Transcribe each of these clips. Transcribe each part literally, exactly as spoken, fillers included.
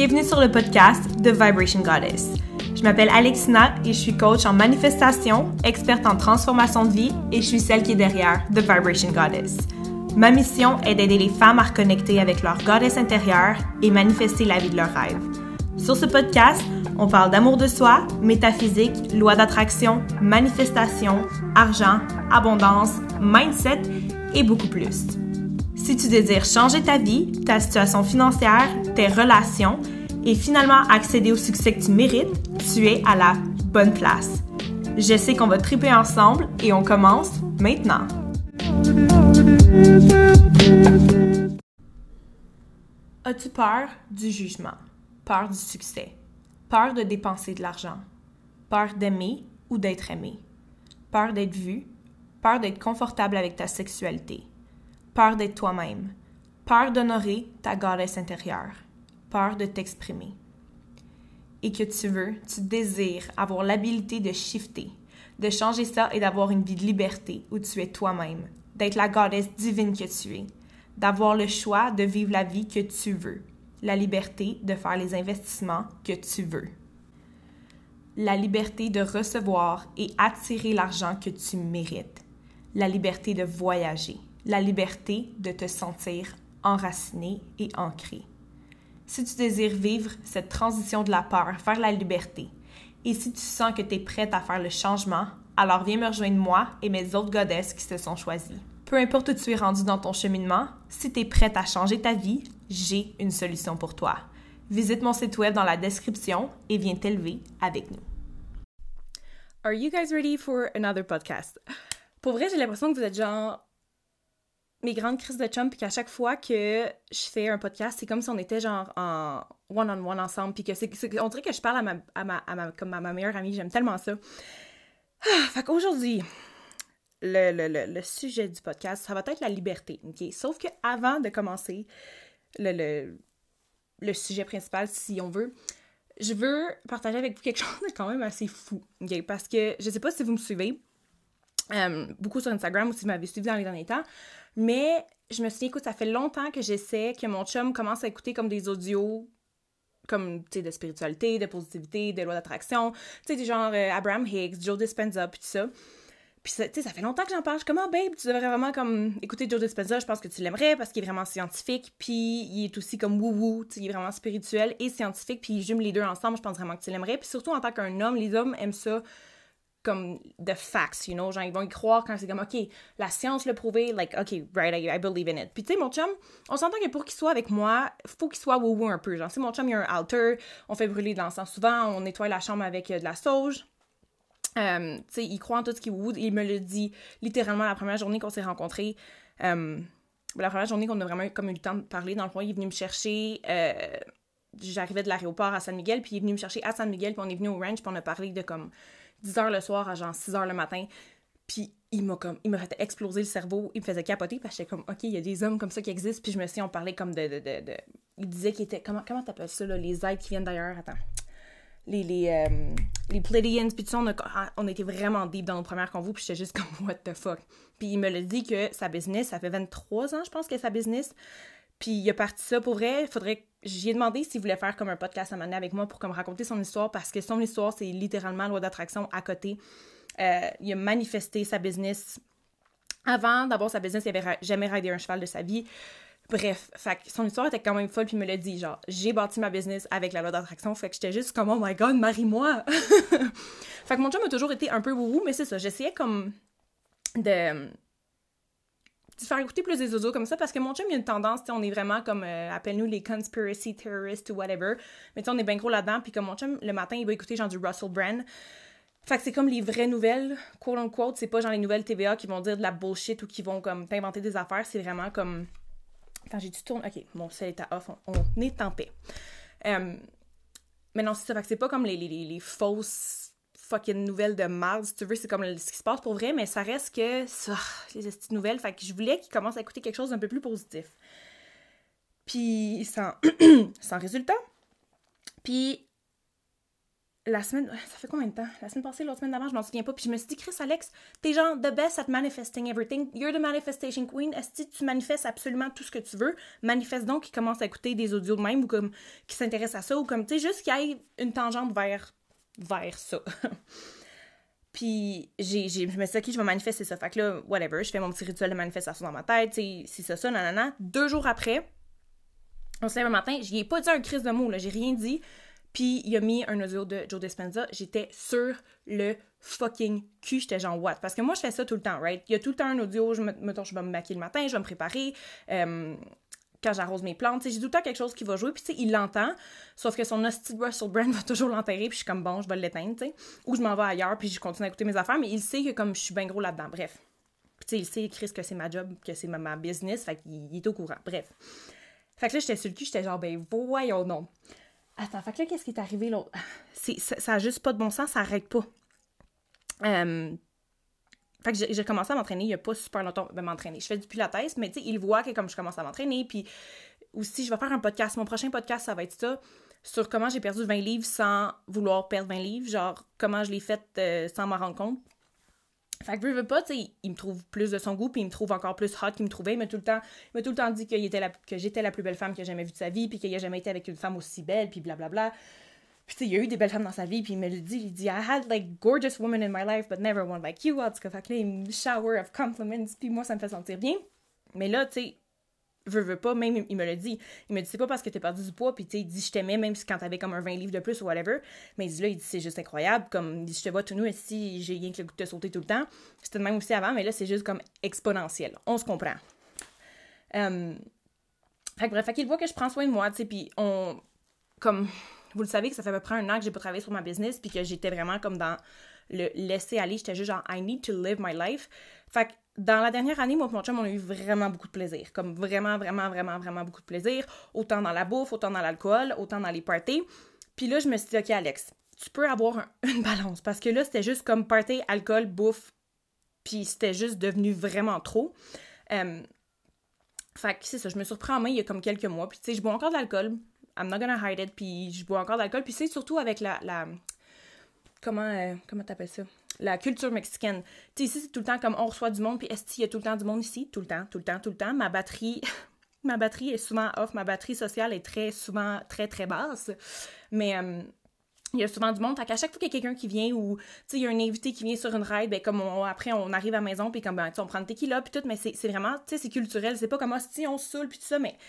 Bienvenue sur le podcast The Vibration Goddess. Je m'appelle Alexina et je suis coach en manifestation, experte en transformation de vie et je suis celle qui est derrière The Vibration Goddess. Ma mission est d'aider les femmes à reconnecter avec leur goddess intérieure et manifester la vie de leurs rêves. Sur ce podcast, on parle d'amour de soi, métaphysique, loi d'attraction, manifestation, argent, abondance, mindset et beaucoup plus. Si tu désires changer ta vie, ta situation financière, tes relations et finalement accéder au succès que tu mérites, tu es à la bonne place. Je sais qu'on va triper ensemble et on commence maintenant. As-tu peur du jugement? Peur du succès? Peur de dépenser de l'argent? Peur d'aimer ou d'être aimé? Peur d'être vu? Peur d'être confortable avec ta sexualité? Peur d'être toi-même? Peur d'honorer ta goddess intérieure? Peur de t'exprimer? Et que tu veux, tu désires avoir l'habilité de shifter, de changer ça et d'avoir une vie de liberté où tu es toi-même, d'être la goddess divine que tu es, d'avoir le choix de vivre la vie que tu veux, la liberté de faire les investissements que tu veux, la liberté de recevoir et attirer l'argent que tu mérites, la liberté de voyager, la liberté de te sentir enraciné et ancré. Si tu désires vivre cette transition de la peur vers la liberté, et si tu sens que tu es prête à faire le changement, alors viens me rejoindre moi et mes autres goddesses qui se sont choisies. Peu importe où tu es rendu dans ton cheminement, si tu es prête à changer ta vie, j'ai une solution pour toi. Visite mon site web dans la description et viens t'élever avec nous. Are you guys ready for another podcast? Pour vrai, j'ai l'impression que vous êtes genre mes grandes crises de chum, puis qu'à chaque fois que je fais un podcast, c'est comme si on était genre en one-on-one ensemble, puis que c'est, c'est on dirait que je parle à ma, à ma, à ma, comme à ma meilleure amie, j'aime tellement ça. Ah, fait qu'aujourd'hui, le, le, le, le sujet du podcast, ça va être la liberté, ok? Sauf que avant de commencer le, le, le sujet principal, si on veut, je veux partager avec vous quelque chose de quand même assez fou, ok? Parce que je sais pas si vous me suivez, euh, beaucoup sur Instagram ou si vous m'avez suivi dans les derniers temps, mais je me souviens, écoute, ça fait longtemps que j'essaie que mon chum commence à écouter comme des audios comme, tu sais, de spiritualité, de positivité, de loi d'attraction, tu sais, du genre euh, Abraham Hicks, Joe Dispenza, puis tout ça. Puis, tu sais, ça fait longtemps que j'en parle. Je suis comme, oh, babe, tu devrais vraiment comme écouter Joe Dispenza, je pense que tu l'aimerais parce qu'il est vraiment scientifique, puis il est aussi comme woo-woo, tu sais, il est vraiment spirituel et scientifique, puis il jume les deux ensemble, je pense vraiment que tu l'aimerais. Puis surtout en tant qu'un homme, les hommes aiment ça comme the facts, you know, genre ils vont y croire quand c'est comme, ok, la science l'a prouvé, like, ok, right, I, I believe in it. Puis tu sais, mon chum, on s'entend que pour qu'il soit avec moi, faut qu'il soit woo-woo un peu, genre, tu sais, mon chum, il a un altar, on fait brûler de l'encens souvent, on nettoie la chambre avec euh, de la sauge, euh, tu sais, il croit en tout ce qui est woo, il me le dit littéralement la première journée qu'on s'est rencontrés, euh, la première journée qu'on a vraiment comme eu le temps de parler, dans le fond, il est venu me chercher, euh, j'arrivais de l'aéroport à San Miguel, puis il est venu me chercher à San Miguel, puis on est venu au ranch, puis on a parlé de comme dix heures le soir à genre six heures le matin, puis il m'a comme il m'a fait exploser le cerveau, il me faisait capoter parce que j'étais comme, ok, il y a des hommes comme ça qui existent, puis je me suis on parlait comme de, de, de, de il disait qu'il était, comment, comment t'appelles ça, là, les êtres qui viennent d'ailleurs, attends, les, les, euh, les Pleiadians, puis tout ça, on a, on était vraiment deep dans nos premières convos, puis j'étais juste comme, what the fuck, puis il me l'a dit que sa business, ça fait vingt-trois ans, je pense, que sa business, puis il a parti ça, pour vrai, il faudrait que j'y ai demandé s'il voulait faire comme un podcast à m'amener avec moi pour comme raconter son histoire, parce que son histoire, c'est littéralement loi d'attraction à côté. Euh, il a manifesté sa business. Avant d'avoir sa business, il n'avait jamais ridé un cheval de sa vie. Bref, fait que son histoire était quand même folle, puis il me l'a dit, genre, j'ai bâti ma business avec la loi d'attraction, fait que j'étais juste comme, oh my god, marie-moi! Fait que mon chum a toujours été un peu wouhou, mais c'est ça, j'essayais comme de... de faire écouter plus des audios comme ça, parce que mon chum, il y a une tendance, on est vraiment comme, euh, appelle-nous les conspiracy theorists ou whatever, mais tu sais, on est bien gros là-dedans, puis comme mon chum, le matin, il va écouter genre du Russell Brand, fait que c'est comme les vraies nouvelles, quote unquote, c'est pas genre les nouvelles T V A qui vont dire de la bullshit ou qui vont comme t'inventer des affaires, c'est vraiment comme... Attends, j'ai dû tourner... Ok, mon cell est à off, on, on est en paix. Um, mais non, c'est ça, fait que c'est pas comme les, les, les, les fausses fucking nouvelles de marde, si tu veux, c'est comme ce qui se passe pour vrai, mais ça reste que ça, les petites nouvelles, fait que je voulais qu'il commence à écouter quelque chose d'un peu plus positif. Puis sans, sans résultat. Puis la semaine, ça fait combien de temps? La semaine passée, l'autre semaine d'avant, je m'en souviens pas. Puis je me suis dit, Chris Alex, t'es genre the best at manifesting everything. You're the manifestation queen. Est-ce que tu manifestes absolument tout ce que tu veux? Manifeste donc qui commence à écouter des audios de même ou comme qui s'intéresse à ça ou comme, tu sais, juste qu'il y ait une tangente vers, vers ça. Puis j'ai, j'ai, je me suis dit, OK, je vais manifester ça. Fait que là, whatever, je fais mon petit rituel de manifestation dans ma tête, tu sais, c'est ça, ça, nanana. Deux jours après, on se lève un matin, j'y ai pas dit un crise de mots, là, j'ai rien dit. Puis il a mis un audio de Joe Dispenza. J'étais sur le fucking cul. J'étais genre what? Parce que moi, je fais ça tout le temps, right? Il y a tout le temps un audio. Je me, mettons, je vais me maquiller le matin, je vais me préparer. Euh, quand j'arrose mes plantes, j'ai tout le temps quelque chose qui va jouer. Puis tu sais, il l'entend. Sauf que son hostie de Russell Brand va toujours l'enterrer. Puis je suis comme bon, je vais l'éteindre, tu sais. Ou je m'en vais ailleurs. Puis je continue à écouter mes affaires. Mais il sait que comme je suis bien gros là-dedans. Bref. Puis tu sais, il sait, Chris, que c'est ma job, que c'est ma, ma business. Fait qu'il il est au courant. Bref. Fait que là, j'étais sur le cul. J'étais genre, ben voyons non. Attends, fait que là, qu'est-ce qui est arrivé l'autre? C'est, ça, ça a juste pas de bon sens, ça arrête pas. Euh, fait que j'ai, j'ai commencé à m'entraîner il y a pas super longtemps. Ben, m'entraîner. Je fais du pilates, mais tu sais, il voit que comme je commence à m'entraîner, puis aussi, je vais faire un podcast. Mon prochain podcast, ça va être ça, sur comment j'ai perdu vingt livres sans vouloir perdre vingt livres, genre comment je l'ai fait euh, sans m'en rendre compte. Fait que veux, veux pas, tu sais, il me trouve plus de son goût, puis il me trouve encore plus hot qu'il me trouvait. Il m'a tout le temps, il m'a tout le temps dit qu'il était la, que j'étais la plus belle femme qu'il a jamais vue de sa vie, puis qu'il a jamais été avec une femme aussi belle, puis blablabla. Puis tu sais, il y a eu des belles femmes dans sa vie, puis il me le dit, il dit « I had like gorgeous women in my life, but never one like you ». En tout cas, fait que là, il me shower of compliments, puis moi, ça me fait sentir bien. Mais là, tu sais, veux, veux pas, même, il me le dit. Il me dit, c'est pas parce que t'as perdu du poids, puis tu sais, il dit, je t'aimais, même si quand t'avais comme un vingt livres de plus ou whatever. Mais il dit là, il dit, c'est juste incroyable. Comme, il dit, je te vois tout nu, si j'ai rien que le goût de te sauter tout le temps. C'était de même aussi avant, mais là, c'est juste comme exponentiel. On se comprend. Um, fait que bref, fait qu'il voit que je prends soin de moi, tu sais, puis on. Comme, vous le savez que ça fait à peu près un an que j'ai pas travaillé sur ma business, puis que j'étais vraiment comme dans le laisser aller. J'étais juste genre, I need to live my life. Fait que dans la dernière année, moi et mon chum, on a eu vraiment beaucoup de plaisir. Comme vraiment, vraiment, vraiment, vraiment beaucoup de plaisir. Autant dans la bouffe, autant dans l'alcool, autant dans les parties. Puis là, je me suis dit, OK, Alex, tu peux avoir un, une balance. Parce que là, c'était juste comme party, alcool, bouffe. Puis c'était juste devenu vraiment trop. Euh, fait que c'est ça, je me suis repris en main il y a comme quelques mois. Puis tu sais, je bois encore de l'alcool. I'm not gonna hide it. Puis je bois encore de l'alcool. Puis c'est surtout avec la... la comment euh, comment t'appelles ça? La culture mexicaine. Tu sais, ici, c'est tout le temps comme on reçoit du monde, puis est-ce qu'il y a tout le temps du monde ici? Tout le temps, tout le temps, tout le temps. Ma batterie, ma batterie est souvent off. Ma batterie sociale est très souvent très, très basse. Mais euh, il y a souvent du monde. Fait qu'à chaque fois qu'il y a quelqu'un qui vient ou, tu sais, il y a un invité qui vient sur une ride, ben comme on, après, on arrive à la maison, puis comme, ben, tu sais, on prend le tequila, puis tout, mais c'est, c'est vraiment, tu sais, c'est culturel. C'est pas comme, si on se saoule, puis tout ça, mais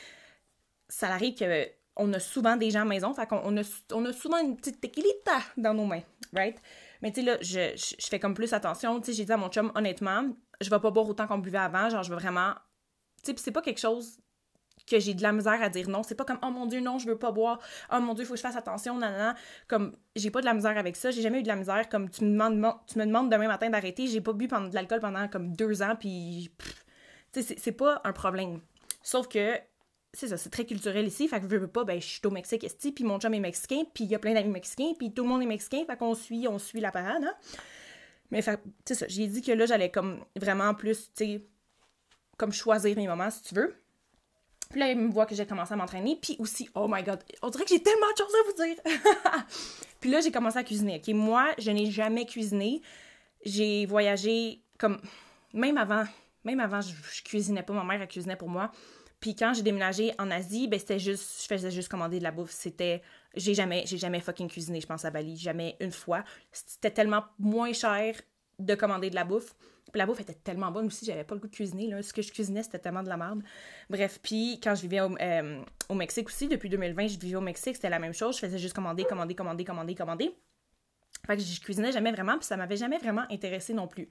ça arrive que on a souvent des gens à la maison, fait qu'on on a, on a souvent une petite tequilita dans nos mains, right? Mais tu sais, là, je, je, je fais comme plus attention. Tu sais, j'ai dit à mon chum, honnêtement, je vais pas boire autant qu'on buvait avant. Genre, je veux vraiment... Tu sais, pis c'est pas quelque chose que j'ai de la misère à dire non. C'est pas comme, oh mon Dieu, non, je veux pas boire. Oh mon Dieu, il faut que je fasse attention, nanana. Comme, j'ai pas de la misère avec ça. J'ai jamais eu de la misère. Comme, tu me demandes, tu me demandes demain matin d'arrêter. J'ai pas bu pendant de l'alcool pendant comme deux ans, puis... Tu sais, c'est, c'est pas un problème. Sauf que... C'est ça, c'est très culturel ici, fait que je veux pas, ben je suis au Mexique, esti, puis mon chum est mexicain, puis il y a plein d'amis mexicains, puis tout le monde est mexicain, fait qu'on suit, on suit la parade, hein. Mais fait, c'est ça, j'ai dit que là, j'allais comme vraiment plus, tu sais, comme choisir mes moments, si tu veux. Puis là, il me voit que j'ai commencé à m'entraîner, puis aussi, oh my god, on dirait que j'ai tellement de choses à vous dire! Puis là, j'ai commencé à cuisiner, ok? Moi, je n'ai jamais cuisiné, j'ai voyagé, comme, même avant, même avant, je, je cuisinais pas, ma mère, elle cuisinait pour moi. Puis quand j'ai déménagé en Asie, ben c'était juste, je faisais juste commander de la bouffe. C'était, j'ai jamais, j'ai jamais fucking cuisiné, je pense, à Bali, jamais une fois. C'était tellement moins cher de commander de la bouffe. Puis la bouffe était tellement bonne aussi, j'avais pas le goût de cuisiner, là. Ce que je cuisinais, c'était tellement de la merde. Bref, puis quand je vivais au, euh, au Mexique aussi, depuis deux mille vingt, je vivais au Mexique, c'était la même chose. Je faisais juste commander, commander, commander, commander, commander. Fait que je cuisinais jamais vraiment, puis ça m'avait jamais vraiment intéressé non plus.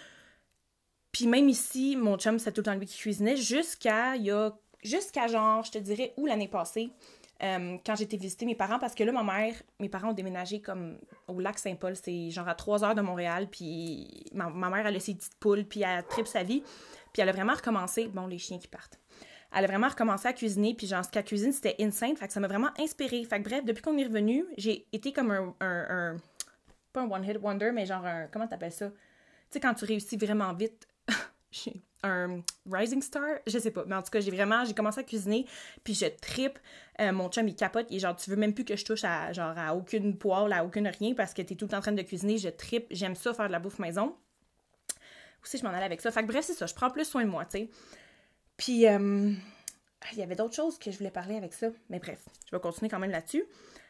Puis même ici, mon chum, c'était tout le temps lui qui cuisinait, jusqu'à, il y a, jusqu'à genre, je te dirais, où l'année passée, euh, quand j'étais visiter mes parents, parce que là, ma mère, mes parents ont déménagé comme au lac Saint-Paul, c'est genre à trois heures de Montréal, puis ma, ma mère, elle a ses petites poules, puis elle tripe sa vie, puis elle a vraiment recommencé, bon, les chiens qui partent, elle a vraiment recommencé à cuisiner, puis genre, ce qu'elle cuisine, c'était insane, fait que ça m'a vraiment inspirée. Fait que bref, depuis qu'on est revenu, j'ai été comme un, un, un pas un one-hit wonder, mais genre un, comment t'appelles ça? Tu sais, quand tu réussis vraiment vite, un rising star, je sais pas, mais en tout cas, j'ai vraiment, j'ai commencé à cuisiner, puis je trippe, euh, mon chum, il capote, et genre, tu veux même plus que je touche à, genre, à aucune poêle, à aucune rien, parce que t'es tout le temps en train de cuisiner, je trippe, j'aime ça, faire de la bouffe maison. Aussi, je m'en allais avec ça, fait que bref, c'est ça, je prends plus soin de moi, tu sais. Puis, euh, il y avait d'autres choses que je voulais parler avec ça, mais bref, je vais continuer quand même là-dessus.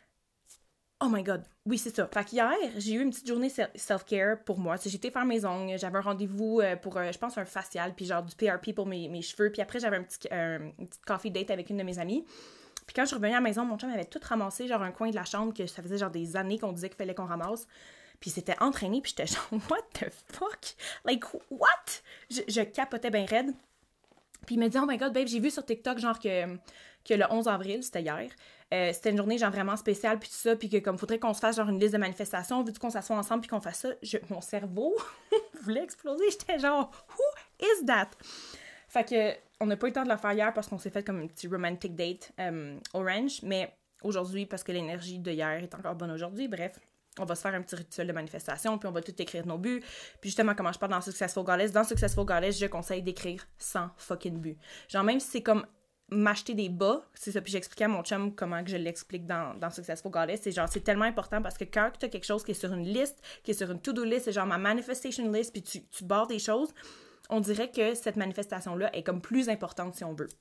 Oh my god, oui, c'est ça. Fait qu'hier, j'ai eu une petite journée self-care pour moi. J'ai été faire mes ongles, j'avais un rendez-vous pour, euh, je pense, un facial, puis genre du P R P pour mes, mes cheveux, puis après, j'avais un petit, euh, une petite coffee date avec une de mes amies. Puis quand je suis revenue à la maison, mon chum avait tout ramassé, genre un coin de la chambre que ça faisait genre des années qu'on disait qu'il fallait qu'on ramasse. Puis il s'était entraîné, puis j'étais genre, what the fuck? Like, what? Je, je capotais bien raide. Puis il me dit, oh my god, babe, j'ai vu sur TikTok, genre que, que le onze avril, c'était hier, euh, c'était une journée genre vraiment spéciale, puis tout ça, puis que comme faudrait qu'on se fasse genre une liste de manifestations, vu qu'on s'assoit ensemble, puis qu'on fasse ça, je, mon cerveau voulait exploser. J'étais genre, who is that? Fait que, on n'a pas eu le temps de la faire hier parce qu'on s'est fait comme un petit romantic date um, orange, mais aujourd'hui, parce que l'énergie de hier est encore bonne aujourd'hui, bref. On va se faire un petit rituel de manifestation, puis on va tout écrire nos buts. Puis justement, comment je parle dans Successful Goddess, dans Successful Goddess, je conseille d'écrire cent fucking buts. Genre, même si c'est comme m'acheter des bas, c'est ça, puis j'expliquais à mon chum comment que je l'explique dans, dans Successful Goddess, c'est genre, c'est tellement important parce que quand tu as quelque chose qui est sur une liste, qui est sur une to-do list, c'est genre ma manifestation list, puis tu, tu barres des choses, on dirait que cette manifestation-là est comme plus importante si on veut.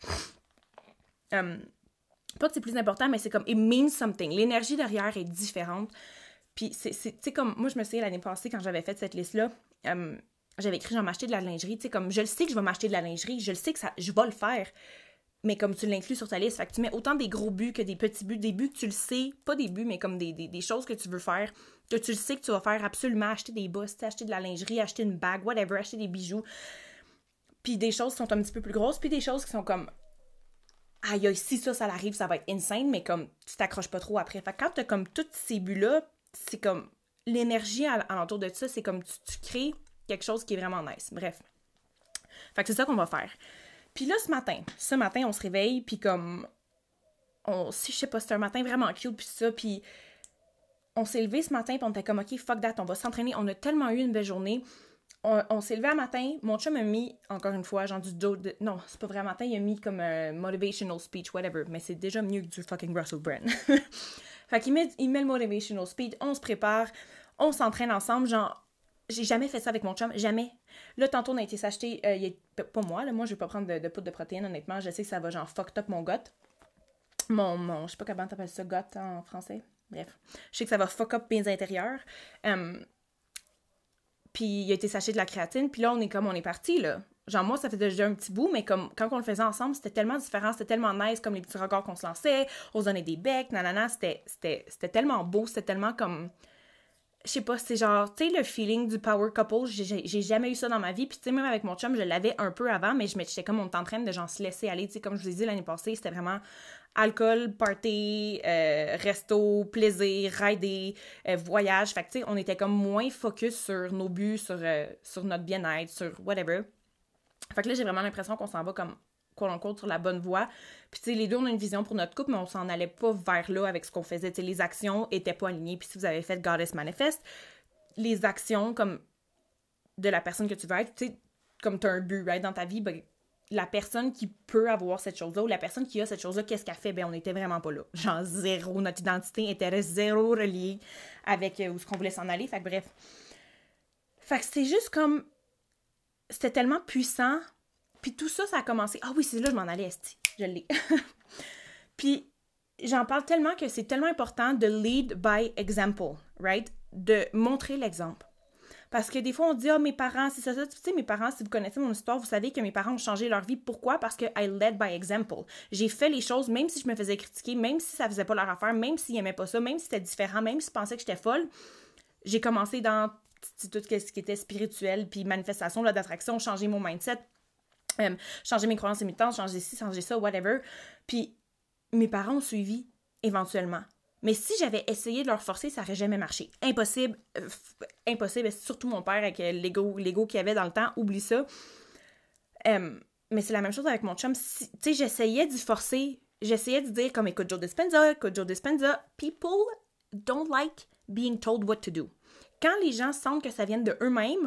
Um, pas que c'est plus important, mais c'est comme, it means something. L'énergie derrière est différente. Puis, c'est, c'est, tu sais, comme, moi, je me souviens l'année passée, quand j'avais fait cette liste-là, euh, j'avais écrit, genre, m'acheter de la lingerie, tu sais, comme, je le sais que je vais m'acheter de la lingerie, je le sais que ça, je vais le faire, mais comme tu l'inclus sur ta liste, fait que tu mets autant des gros buts que des petits buts, des buts que tu le sais, pas des buts, mais comme des, des, des choses que tu veux faire, que tu le sais que tu vas faire absolument, acheter des bas, acheter de la lingerie, acheter une bague, whatever, acheter des bijoux, puis des choses qui sont un petit peu plus grosses, puis des choses qui sont comme, aïe, si ça, ça arrive, ça va être insane, mais comme, tu t'accroches pas trop après. Fait que quand t'as comme tous ces buts-là, c'est comme l'énergie alentour de ça, c'est comme tu, tu crées quelque chose qui est vraiment nice. Bref. Fait que c'est ça qu'on va faire. Puis là, ce matin, ce matin, on se réveille, puis comme, on, si je sais pas, c'était un matin vraiment cute, puis ça, puis on s'est levé ce matin, puis on était comme, ok, fuck that, on va s'entraîner, on a tellement eu une belle journée. On, on s'est levé un matin, mon chum a mis, encore une fois, genre du dos de... Non, c'est pas vrai, un matin, il a mis comme un motivational speech, whatever, mais c'est déjà mieux que du fucking Russell Brand. Fait qu'il met, il met le motivational speech, on se prépare, on s'entraîne ensemble, genre, j'ai jamais fait ça avec mon chum, jamais. Là, tantôt, on a été s'acheter, euh, il est, pas moi, là, moi, je vais pas prendre de, de poudre de protéines, honnêtement, je sais que ça va, genre, fucked up mon gut. Mon, mon, je sais pas comment t'appelles ça, gut en français, bref. Je sais que ça va fuck up mes intérieurs. Um, puis il a été s'acheter de la créatine, puis là, on est comme, on est parti, là. Genre, moi, ça fait déjà un petit bout, mais comme quand on le faisait ensemble, c'était tellement différent, c'était tellement nice, comme les petits regards qu'on se lançait, on se donnait des becs, nanana, c'était, c'était, c'était tellement beau, c'était tellement comme... Je sais pas, c'est genre, tu sais, le feeling du power couple, j'ai, j'ai jamais eu ça dans ma vie, puis tu sais, même avec mon chum, je l'avais un peu avant, mais je m'étais comme, on était en train de genre se laisser aller, tu sais, comme je vous ai dit l'année passée, c'était vraiment alcool, party, euh, resto, plaisir, rider, euh, voyage, fait que tu sais, on était comme moins focus sur nos buts, sur, euh, sur notre bien-être, sur whatever. Fait que là, j'ai vraiment l'impression qu'on s'en va comme, qu'on compte sur la bonne voie. Puis, tu sais, les deux, on a une vision pour notre couple, mais on s'en allait pas vers là avec ce qu'on faisait. Tu sais, les actions étaient pas alignées. Puis, si vous avez fait Goddess Manifest, les actions, comme, de la personne que tu veux être, tu sais, comme t'as un but, right, dans ta vie, ben, la personne qui peut avoir cette chose-là, ou la personne qui a cette chose-là, qu'est-ce qu'elle fait? Ben, on était vraiment pas là. Genre, zéro. Notre identité était zéro reliée avec euh, où ce qu'on voulait s'en aller. Fait que, bref. Fait que c'est juste comme... C'était tellement puissant. Puis tout ça, ça a commencé... Ah oui, c'est là je m'en allais, esti. Je l'ai. Puis j'en parle tellement que c'est tellement important de lead by example, right? De montrer l'exemple. Parce que des fois, on dit « Ah, oh, mes parents, c'est ça, ça. » Tu sais, mes parents, si vous connaissez mon histoire, vous savez que mes parents ont changé leur vie. Pourquoi? Parce que I led by example. J'ai fait les choses, même si je me faisais critiquer, même si ça faisait pas leur affaire, même s'ils aimaient pas ça, même si c'était différent, même s'ils pensaient que j'étais folle. J'ai commencé dans... tout ce qui était spirituel, puis manifestation, là, d'attraction, changer mon mindset, euh, changer mes croyances limitantes, changer ci, changer ça, whatever. Puis mes parents ont suivi éventuellement. Mais si j'avais essayé de leur forcer, ça n'aurait jamais marché. Impossible, euh, f- impossible, surtout mon père avec euh, l'ego, l'ego qu'il avait dans le temps, oublie ça. Euh, mais c'est la même chose avec mon chum. Si, tu sais, j'essayais d'y forcer, j'essayais de dire comme, écoute Joe Dispenza, écoute Joe Dispenza, people don't like being told what to do. Quand les gens sentent que ça vient de eux-mêmes,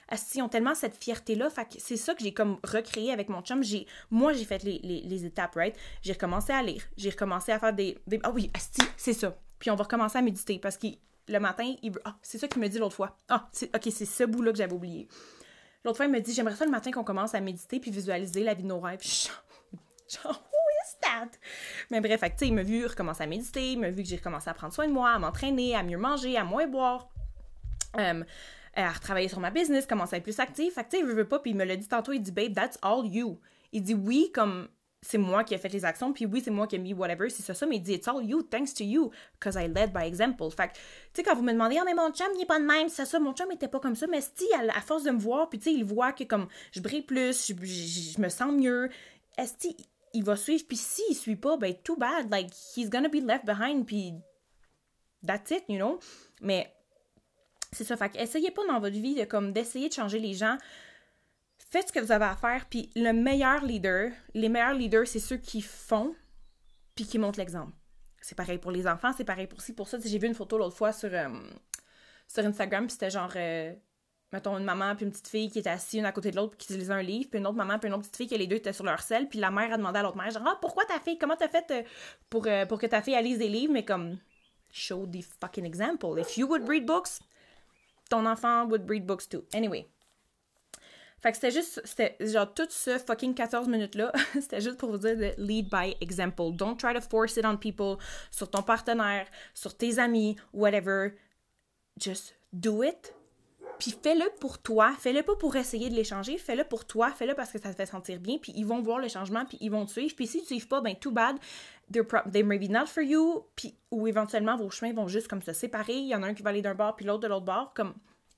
asti, ils ont tellement cette fierté-là. Fait que c'est ça que j'ai comme recréé avec mon chum. J'ai, moi, j'ai fait les, les, les étapes, right? J'ai recommencé à lire. J'ai recommencé à faire des... des ah oui, asti, c'est ça. Puis on va recommencer à méditer parce que le matin, il veut... Ah, c'est ça qu'il me dit l'autre fois. Ah, c'est... OK, c'est ce bout-là que j'avais oublié. L'autre fois, il me dit, j'aimerais ça le matin qu'on commence à méditer puis visualiser la vie de nos rêves. Genre, genre who is that? Mais bref, fait que, tu sais, il m'a vu recommencer à méditer, il m'a vu que j'ai recommencé à prendre soin de moi, à m'entraîner, à mieux manger, à moins boire. Um, à retravailler sur ma business, commencer à être plus active. Fait que, tu sais, il veut, veut pas, puis il me l'a dit tantôt, il dit, babe, that's all you. Il dit, oui, comme, c'est moi qui ai fait les actions, puis oui, c'est moi qui ai mis whatever, c'est ça, ça, mais il dit, it's all you, thanks to you, because I led by example. Fait que, tu sais, quand vous me demandez, ah, mais mon chum, il est pas de même, c'est ça, mon chum était pas comme ça, mais si, à, à force de me voir, puis tu sais, il voit que, comme, je brille plus, je, je, je me sens mieux, est-ce il va suivre, puis s'il suit pas, ben, too bad, like, he's gonna be left behind, puis that's it, you know? Mais, c'est ça, fait qu'essayez pas dans votre vie de, comme, d'essayer de changer les gens. Faites ce que vous avez à faire, puis le meilleur leader, les meilleurs leaders, c'est ceux qui font, puis qui montrent l'exemple. C'est pareil pour les enfants, c'est pareil pour ci, pour ça. J'ai vu une photo l'autre fois sur, euh, sur Instagram, puis c'était genre, euh, mettons, une maman puis une petite fille qui étaient assises une à côté de l'autre, puis qui lisaient un livre, puis une autre maman puis une autre petite fille, que les deux étaient sur leur selle, puis la mère a demandé à l'autre mère, genre, ah, pourquoi ta fille, comment t'as fait euh, pour, euh, pour que ta fille elle lise des livres, mais comme, show the fucking example. If you would read books, ton enfant would read books too. Anyway. Fait que c'était juste, c'était genre tout ce fucking quatorze minutes-là, c'était juste pour vous dire de lead by example. Don't try to force it on people, sur ton partenaire, sur tes amis, whatever. Just do it. Puis fais-le pour toi, fais-le pas pour essayer de les changer, fais-le pour toi, fais-le parce que ça te fait sentir bien, puis ils vont voir le changement, puis ils vont te suivre. Puis s'ils te suivent pas, ben too bad, they're, pro- they're maybe not for you, puis ou éventuellement vos chemins vont juste comme se séparer, il y en a un qui va aller d'un bord, puis l'autre de l'autre bord, comme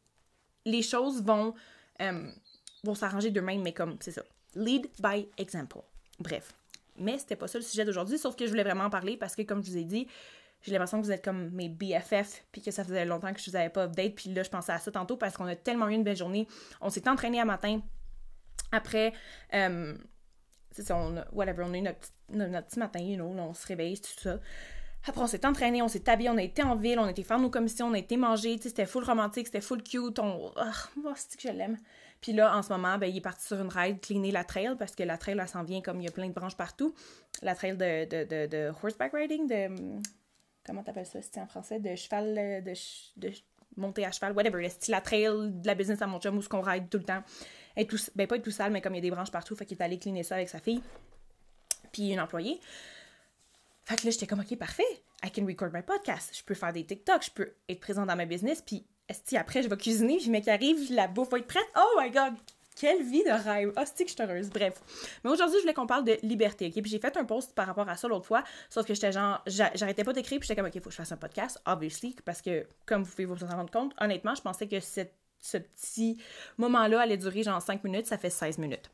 les choses vont... Um, vont s'arranger d'eux-mêmes, mais comme, c'est ça. Lead by example. Bref. Mais c'était pas ça le sujet d'aujourd'hui, sauf que je voulais vraiment en parler parce que, comme je vous ai dit, j'ai l'impression que vous êtes comme mes B F F, puis que ça faisait longtemps que je vous avais pas update, puis là, je pensais à ça tantôt parce qu'on a tellement eu une belle journée. On s'est entraîné à matin. Après, euh, c'est ça, on a, whatever, on a eu notre, notre, notre petit matin, you know, là, on se réveille, tout ça. Après, on s'est entraîné, on s'est habillé, on a été en ville, on a été faire nos commissions, on a été manger, tu sais, c'était full romantique, c'était full cute, on... Oh, c'est que je l'aime. Puis là, en ce moment, ben, il est parti sur une ride, cleaner la trail, parce que la trail, elle s'en vient comme il y a plein de branches partout. La trail de, de, de, de horseback riding, de... Comment t'appelles ça, c'est en français? De cheval, de, de monter à cheval, whatever. Le style la trail de la business à mon chum où ce qu'on ride tout le temps. Et tout, ben, pas être tout sale, mais comme il y a des branches partout, fait qu'il est allé cleaner ça avec sa fille. Puis une employée. Fait que là, j'étais comme, OK, parfait. I can record my podcast. Je peux faire des TikTok, je peux être présente dans ma business, puis esti, après, je vais cuisiner, puis le mec arrive, la bouffe va être prête. Oh my God! Quelle vie de rêve! Oh, c'est que je suis heureuse. Bref. Mais aujourd'hui, je voulais qu'on parle de liberté, OK? Puis j'ai fait un post par rapport à ça l'autre fois, sauf que j'étais genre, j'arrêtais pas d'écrire, puis j'étais comme, OK, faut que je fasse un podcast, obviously, parce que, comme vous pouvez vous en rendre compte, honnêtement, je pensais que cette, ce petit moment-là allait durer genre cinq minutes, ça fait seize minutes.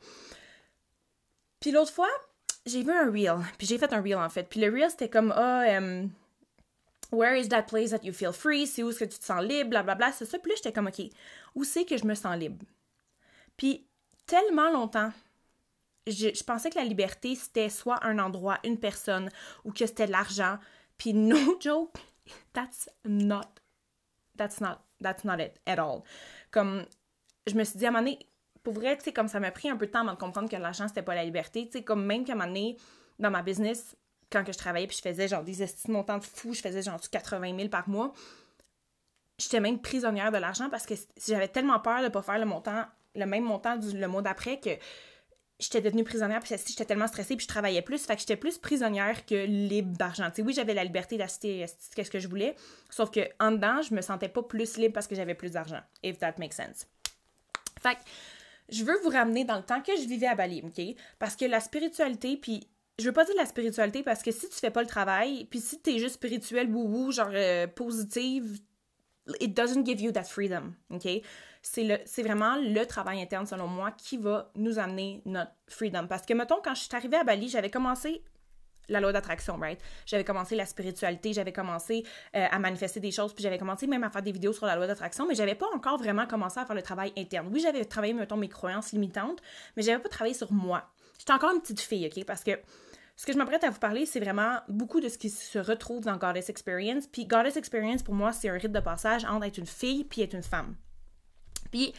Puis l'autre fois, j'ai vu un reel, puis j'ai fait un reel en fait, puis le reel c'était comme, ah, oh, um, where is that place that you feel free, c'est où est-ce que tu te sens libre, blablabla, c'est ça, puis là j'étais comme, ok, où c'est que je me sens libre? Puis tellement longtemps, je, je pensais que la liberté c'était soit un endroit, une personne, ou que c'était de l'argent, puis no joke, that's not, that's not, that's not it at all. Comme, je me suis dit à un moment donné, pour vrai, tu sais, comme ça m'a pris un peu de temps avant de comprendre que l'argent, c'était pas la liberté. Tu sais, comme même qu'à un moment donné, dans ma business, quand que je travaillais, puis je faisais genre des estimes montants de fou, je faisais genre quatre-vingt mille par mois, j'étais même prisonnière de l'argent parce que j'avais tellement peur de pas faire le montant, le même montant du, le mois d'après que j'étais devenue prisonnière, puis j'étais tellement stressée, puis je travaillais plus, fait que j'étais plus prisonnière que libre d'argent. Tu sais, oui, j'avais la liberté d'acheter ce que je voulais, sauf que en dedans, je me sentais pas plus libre parce que j'avais plus d'argent, if that makes sense. Fait que je veux vous ramener dans le temps que je vivais à Bali, OK? Parce que la spiritualité, puis je veux pas dire la spiritualité parce que si tu fais pas le travail, puis si t'es juste spirituel, wouhou, genre euh, positive, it doesn't give you that freedom, OK? C'est, le, c'est vraiment le travail interne, selon moi, qui va nous amener notre freedom. Parce que, mettons, quand je suis arrivée à Bali, j'avais commencé la loi d'attraction, right? J'avais commencé la spiritualité, j'avais commencé euh, à manifester des choses, puis j'avais commencé même à faire des vidéos sur la loi d'attraction, mais j'avais pas encore vraiment commencé à faire le travail interne. Oui, j'avais travaillé, mettons, mes croyances limitantes, mais j'avais pas travaillé sur moi. J'étais encore une petite fille, OK? Parce que ce que je m'apprête à vous parler, c'est vraiment beaucoup de ce qui se retrouve dans Goddess Experience. Puis Goddess Experience, pour moi, c'est un rite de passage entre être une fille puis être une femme. Puis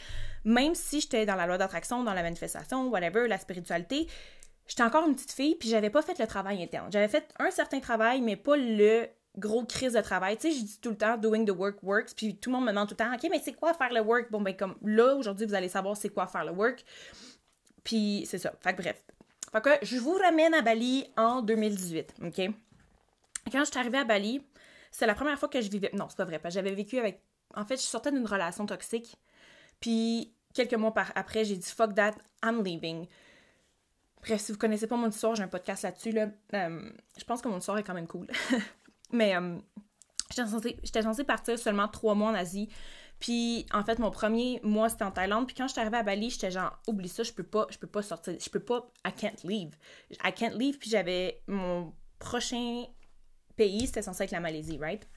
même si j'étais dans la loi d'attraction, dans la manifestation, whatever, la spiritualité, j'étais encore une petite fille, puis j'avais pas fait le travail interne. J'avais fait un certain travail, mais pas le gros crise de travail. Tu sais, je dis tout le temps « doing the work works », puis tout le monde me demande tout le temps « OK, mais c'est quoi faire le work? » Bon, ben comme là, aujourd'hui, vous allez savoir c'est quoi faire le work. Puis c'est ça. Fait que bref. Fait que je vous ramène à Bali en deux mille dix-huit, OK? Quand je suis arrivée à Bali, c'est la première fois que je vivais... Non, c'est pas vrai, parce que j'avais vécu avec... En fait, je sortais d'une relation toxique, puis quelques mois par... après, j'ai dit « Fuck that, I'm leaving ». Bref, si vous connaissez pas mon histoire, j'ai un podcast là-dessus, là. Euh, je pense que mon histoire est quand même cool. Mais euh, j'étais censée, j'étais censée partir seulement trois mois en Asie. Puis, en fait, mon premier mois, c'était en Thaïlande. Puis quand je suis arrivée à Bali, j'étais genre, oublie ça, je peux pas, je peux pas sortir. Je peux pas, I can't leave. I can't leave. Puis j'avais, mon prochain pays, c'était censé être la Malaisie, right?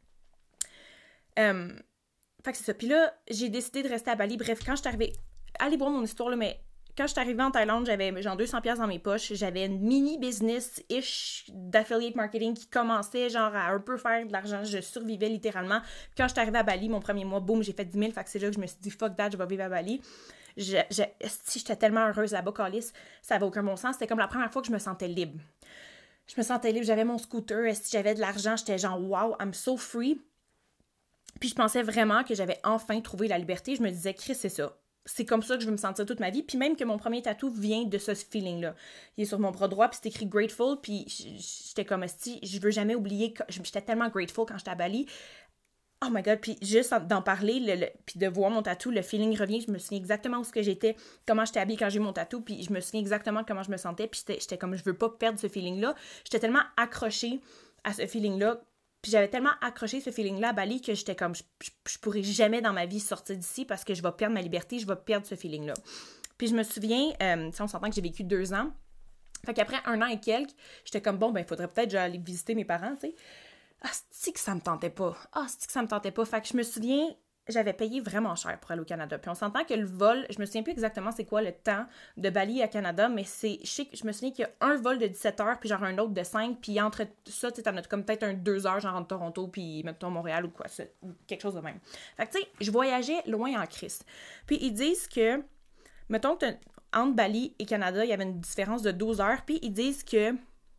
Euh, fait que c'est ça. Puis là, j'ai décidé de rester à Bali. Bref, quand je suis arrivée, allez voir mon histoire, là, mais... Quand je suis arrivée en Thaïlande, j'avais genre deux cents dollars dans mes poches. J'avais une mini-business-ish d'affiliate marketing qui commençait genre à un peu faire de l'argent. Je survivais littéralement. Puis quand je suis arrivée à Bali, mon premier mois, boum, j'ai fait dix mille. Fait que c'est là que je me suis dit, fuck that, je vais vivre à Bali. Je, je, si j'étais tellement heureuse là-bas, Calice, ça n'avait aucun bon sens. C'était comme la première fois que je me sentais libre. Je me sentais libre, j'avais mon scooter. Si j'avais de l'argent, j'étais genre, wow, I'm so free. Puis je pensais vraiment que j'avais enfin trouvé la liberté. Je me disais, Chris, c'est ça. C'est comme ça que je veux me sentir toute ma vie. Puis même que mon premier tatou vient de ce feeling-là. Il est sur mon bras droit, puis c'est écrit « Grateful », puis j'étais comme « Esti, je veux jamais oublier... » J'étais tellement grateful quand j'étais à Bali. Oh my God, puis juste d'en parler, le, le, puis de voir mon tatou, le feeling revient. Je me souviens exactement où ce que j'étais, comment j'étais habillée quand j'ai eu mon tatou, puis je me souviens exactement comment je me sentais. Puis j'étais comme « Je veux pas perdre ce feeling-là ». J'étais tellement accrochée à ce feeling-là. Puis j'avais tellement accroché ce feeling-là à Bali que j'étais comme, je, je, je pourrais jamais dans ma vie sortir d'ici parce que je vais perdre ma liberté, je vais perdre ce feeling-là. Puis je me souviens, euh, on s'entend que j'ai vécu deux ans. Fait qu'après un an et quelques, j'étais comme, bon, ben, il faudrait peut-être aller visiter mes parents, tu sais. Ah, c'est que ça me tentait pas. Ah, c'est que ça me tentait pas. Fait que je me souviens, j'avais payé vraiment cher pour aller au Canada. Puis on s'entend que le vol, je me souviens plus exactement c'est quoi le temps de Bali à Canada, mais c'est, je sais que je me souviens qu'il y a un vol de dix-sept heures, puis genre un autre de cinq, puis entre ça, tu sais, t'en as comme peut-être un deux heures, genre entre Toronto, puis mettons Montréal ou quoi, c'est, ou quelque chose de même. Fait que tu sais, je voyageais loin en Christ. Puis ils disent que, mettons que entre Bali et Canada, il y avait une différence de douze heures, puis ils disent que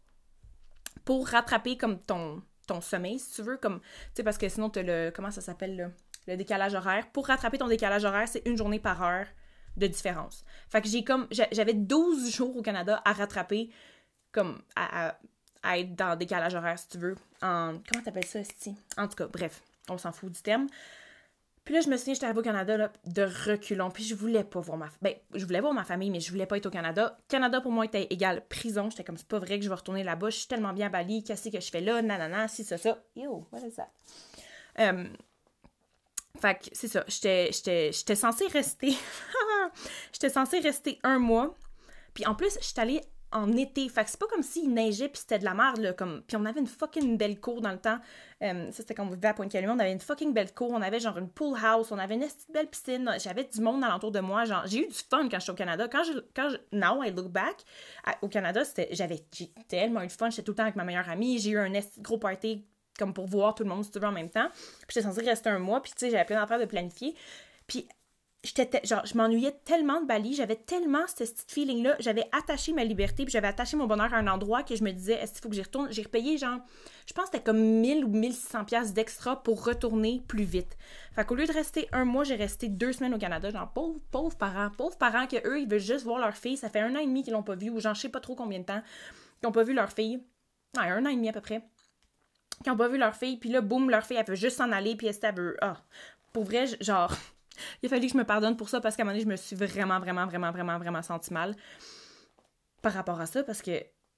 pour rattraper comme ton, ton sommeil, si tu veux, comme, tu sais, parce que sinon t'as le, comment ça s'appelle là? Le décalage horaire. Pour rattraper ton décalage horaire, c'est une journée par heure de différence. Fait que j'ai comme... J'avais douze jours au Canada à rattraper, comme à, à, à être dans le décalage horaire, si tu veux. En... Comment t'appelles ça, Esti? En tout cas, bref, on s'en fout du terme. Puis là, je me souviens, j'étais arrivée au Canada, là, de reculons. Puis je voulais pas voir ma... Ben, je voulais voir ma famille, mais je voulais pas être au Canada. Canada, pour moi, était égal prison. J'étais comme, c'est pas vrai que je vais retourner là-bas. Je suis tellement bien à Bali. Qu'est-ce que je fais là? Nanana, si, ça, ça. Yo, what is that? Euh... Fait que c'est ça, j'étais, j'étais, j'étais censée rester, j'étais censée rester un mois, puis en plus, j'étais allée en été, fait que c'est pas comme s'il neigeait puis c'était de la merde, là, comme, puis on avait une fucking belle cour dans le temps, euh, ça c'était quand on vivait à Pointe-Calumet, on avait une fucking belle cour, on avait genre une pool house, on avait une petite belle piscine, j'avais du monde alentour de moi, genre, j'ai eu du fun quand j'étais au Canada, quand je, quand je, now I look back, à, au Canada, c'était, j'avais, j'ai tellement eu de fun, j'étais tout le temps avec ma meilleure amie, j'ai eu un gros party, comme pour voir tout le monde, si tu veux, en même temps. Puis j'étais censée rester un mois, puis tu sais, j'avais plein d'affaires de planifier. Puis j'étais, genre, je m'ennuyais tellement de Bali, j'avais tellement ce petit feeling-là, j'avais attaché ma liberté, puis j'avais attaché mon bonheur à un endroit que je me disais, est-ce qu'il faut que j'y retourne? J'ai repayé, genre, je pense que c'était comme mille ou mille six cents piastres d'extra pour retourner plus vite. Fait qu'au lieu de rester un mois, j'ai resté deux semaines au Canada, genre, pauvres, pauvres parents, pauvres parents que eux, ils veulent juste voir leur fille, ça fait un an et demi qu'ils l'ont pas vue, ou genre, je sais pas trop combien de temps, qu'ils ont pas vu leur fille. Ouais, un an et demi à peu près. Qui n'ont pas vu leur fille, puis là, boum, leur fille, elle veut juste s'en aller, puis elle veut... Ah, pour vrai, genre, il a fallu que je me pardonne pour ça, parce qu'à un moment donné, je me suis vraiment, vraiment, vraiment, vraiment, vraiment sentie mal par rapport à ça, parce que,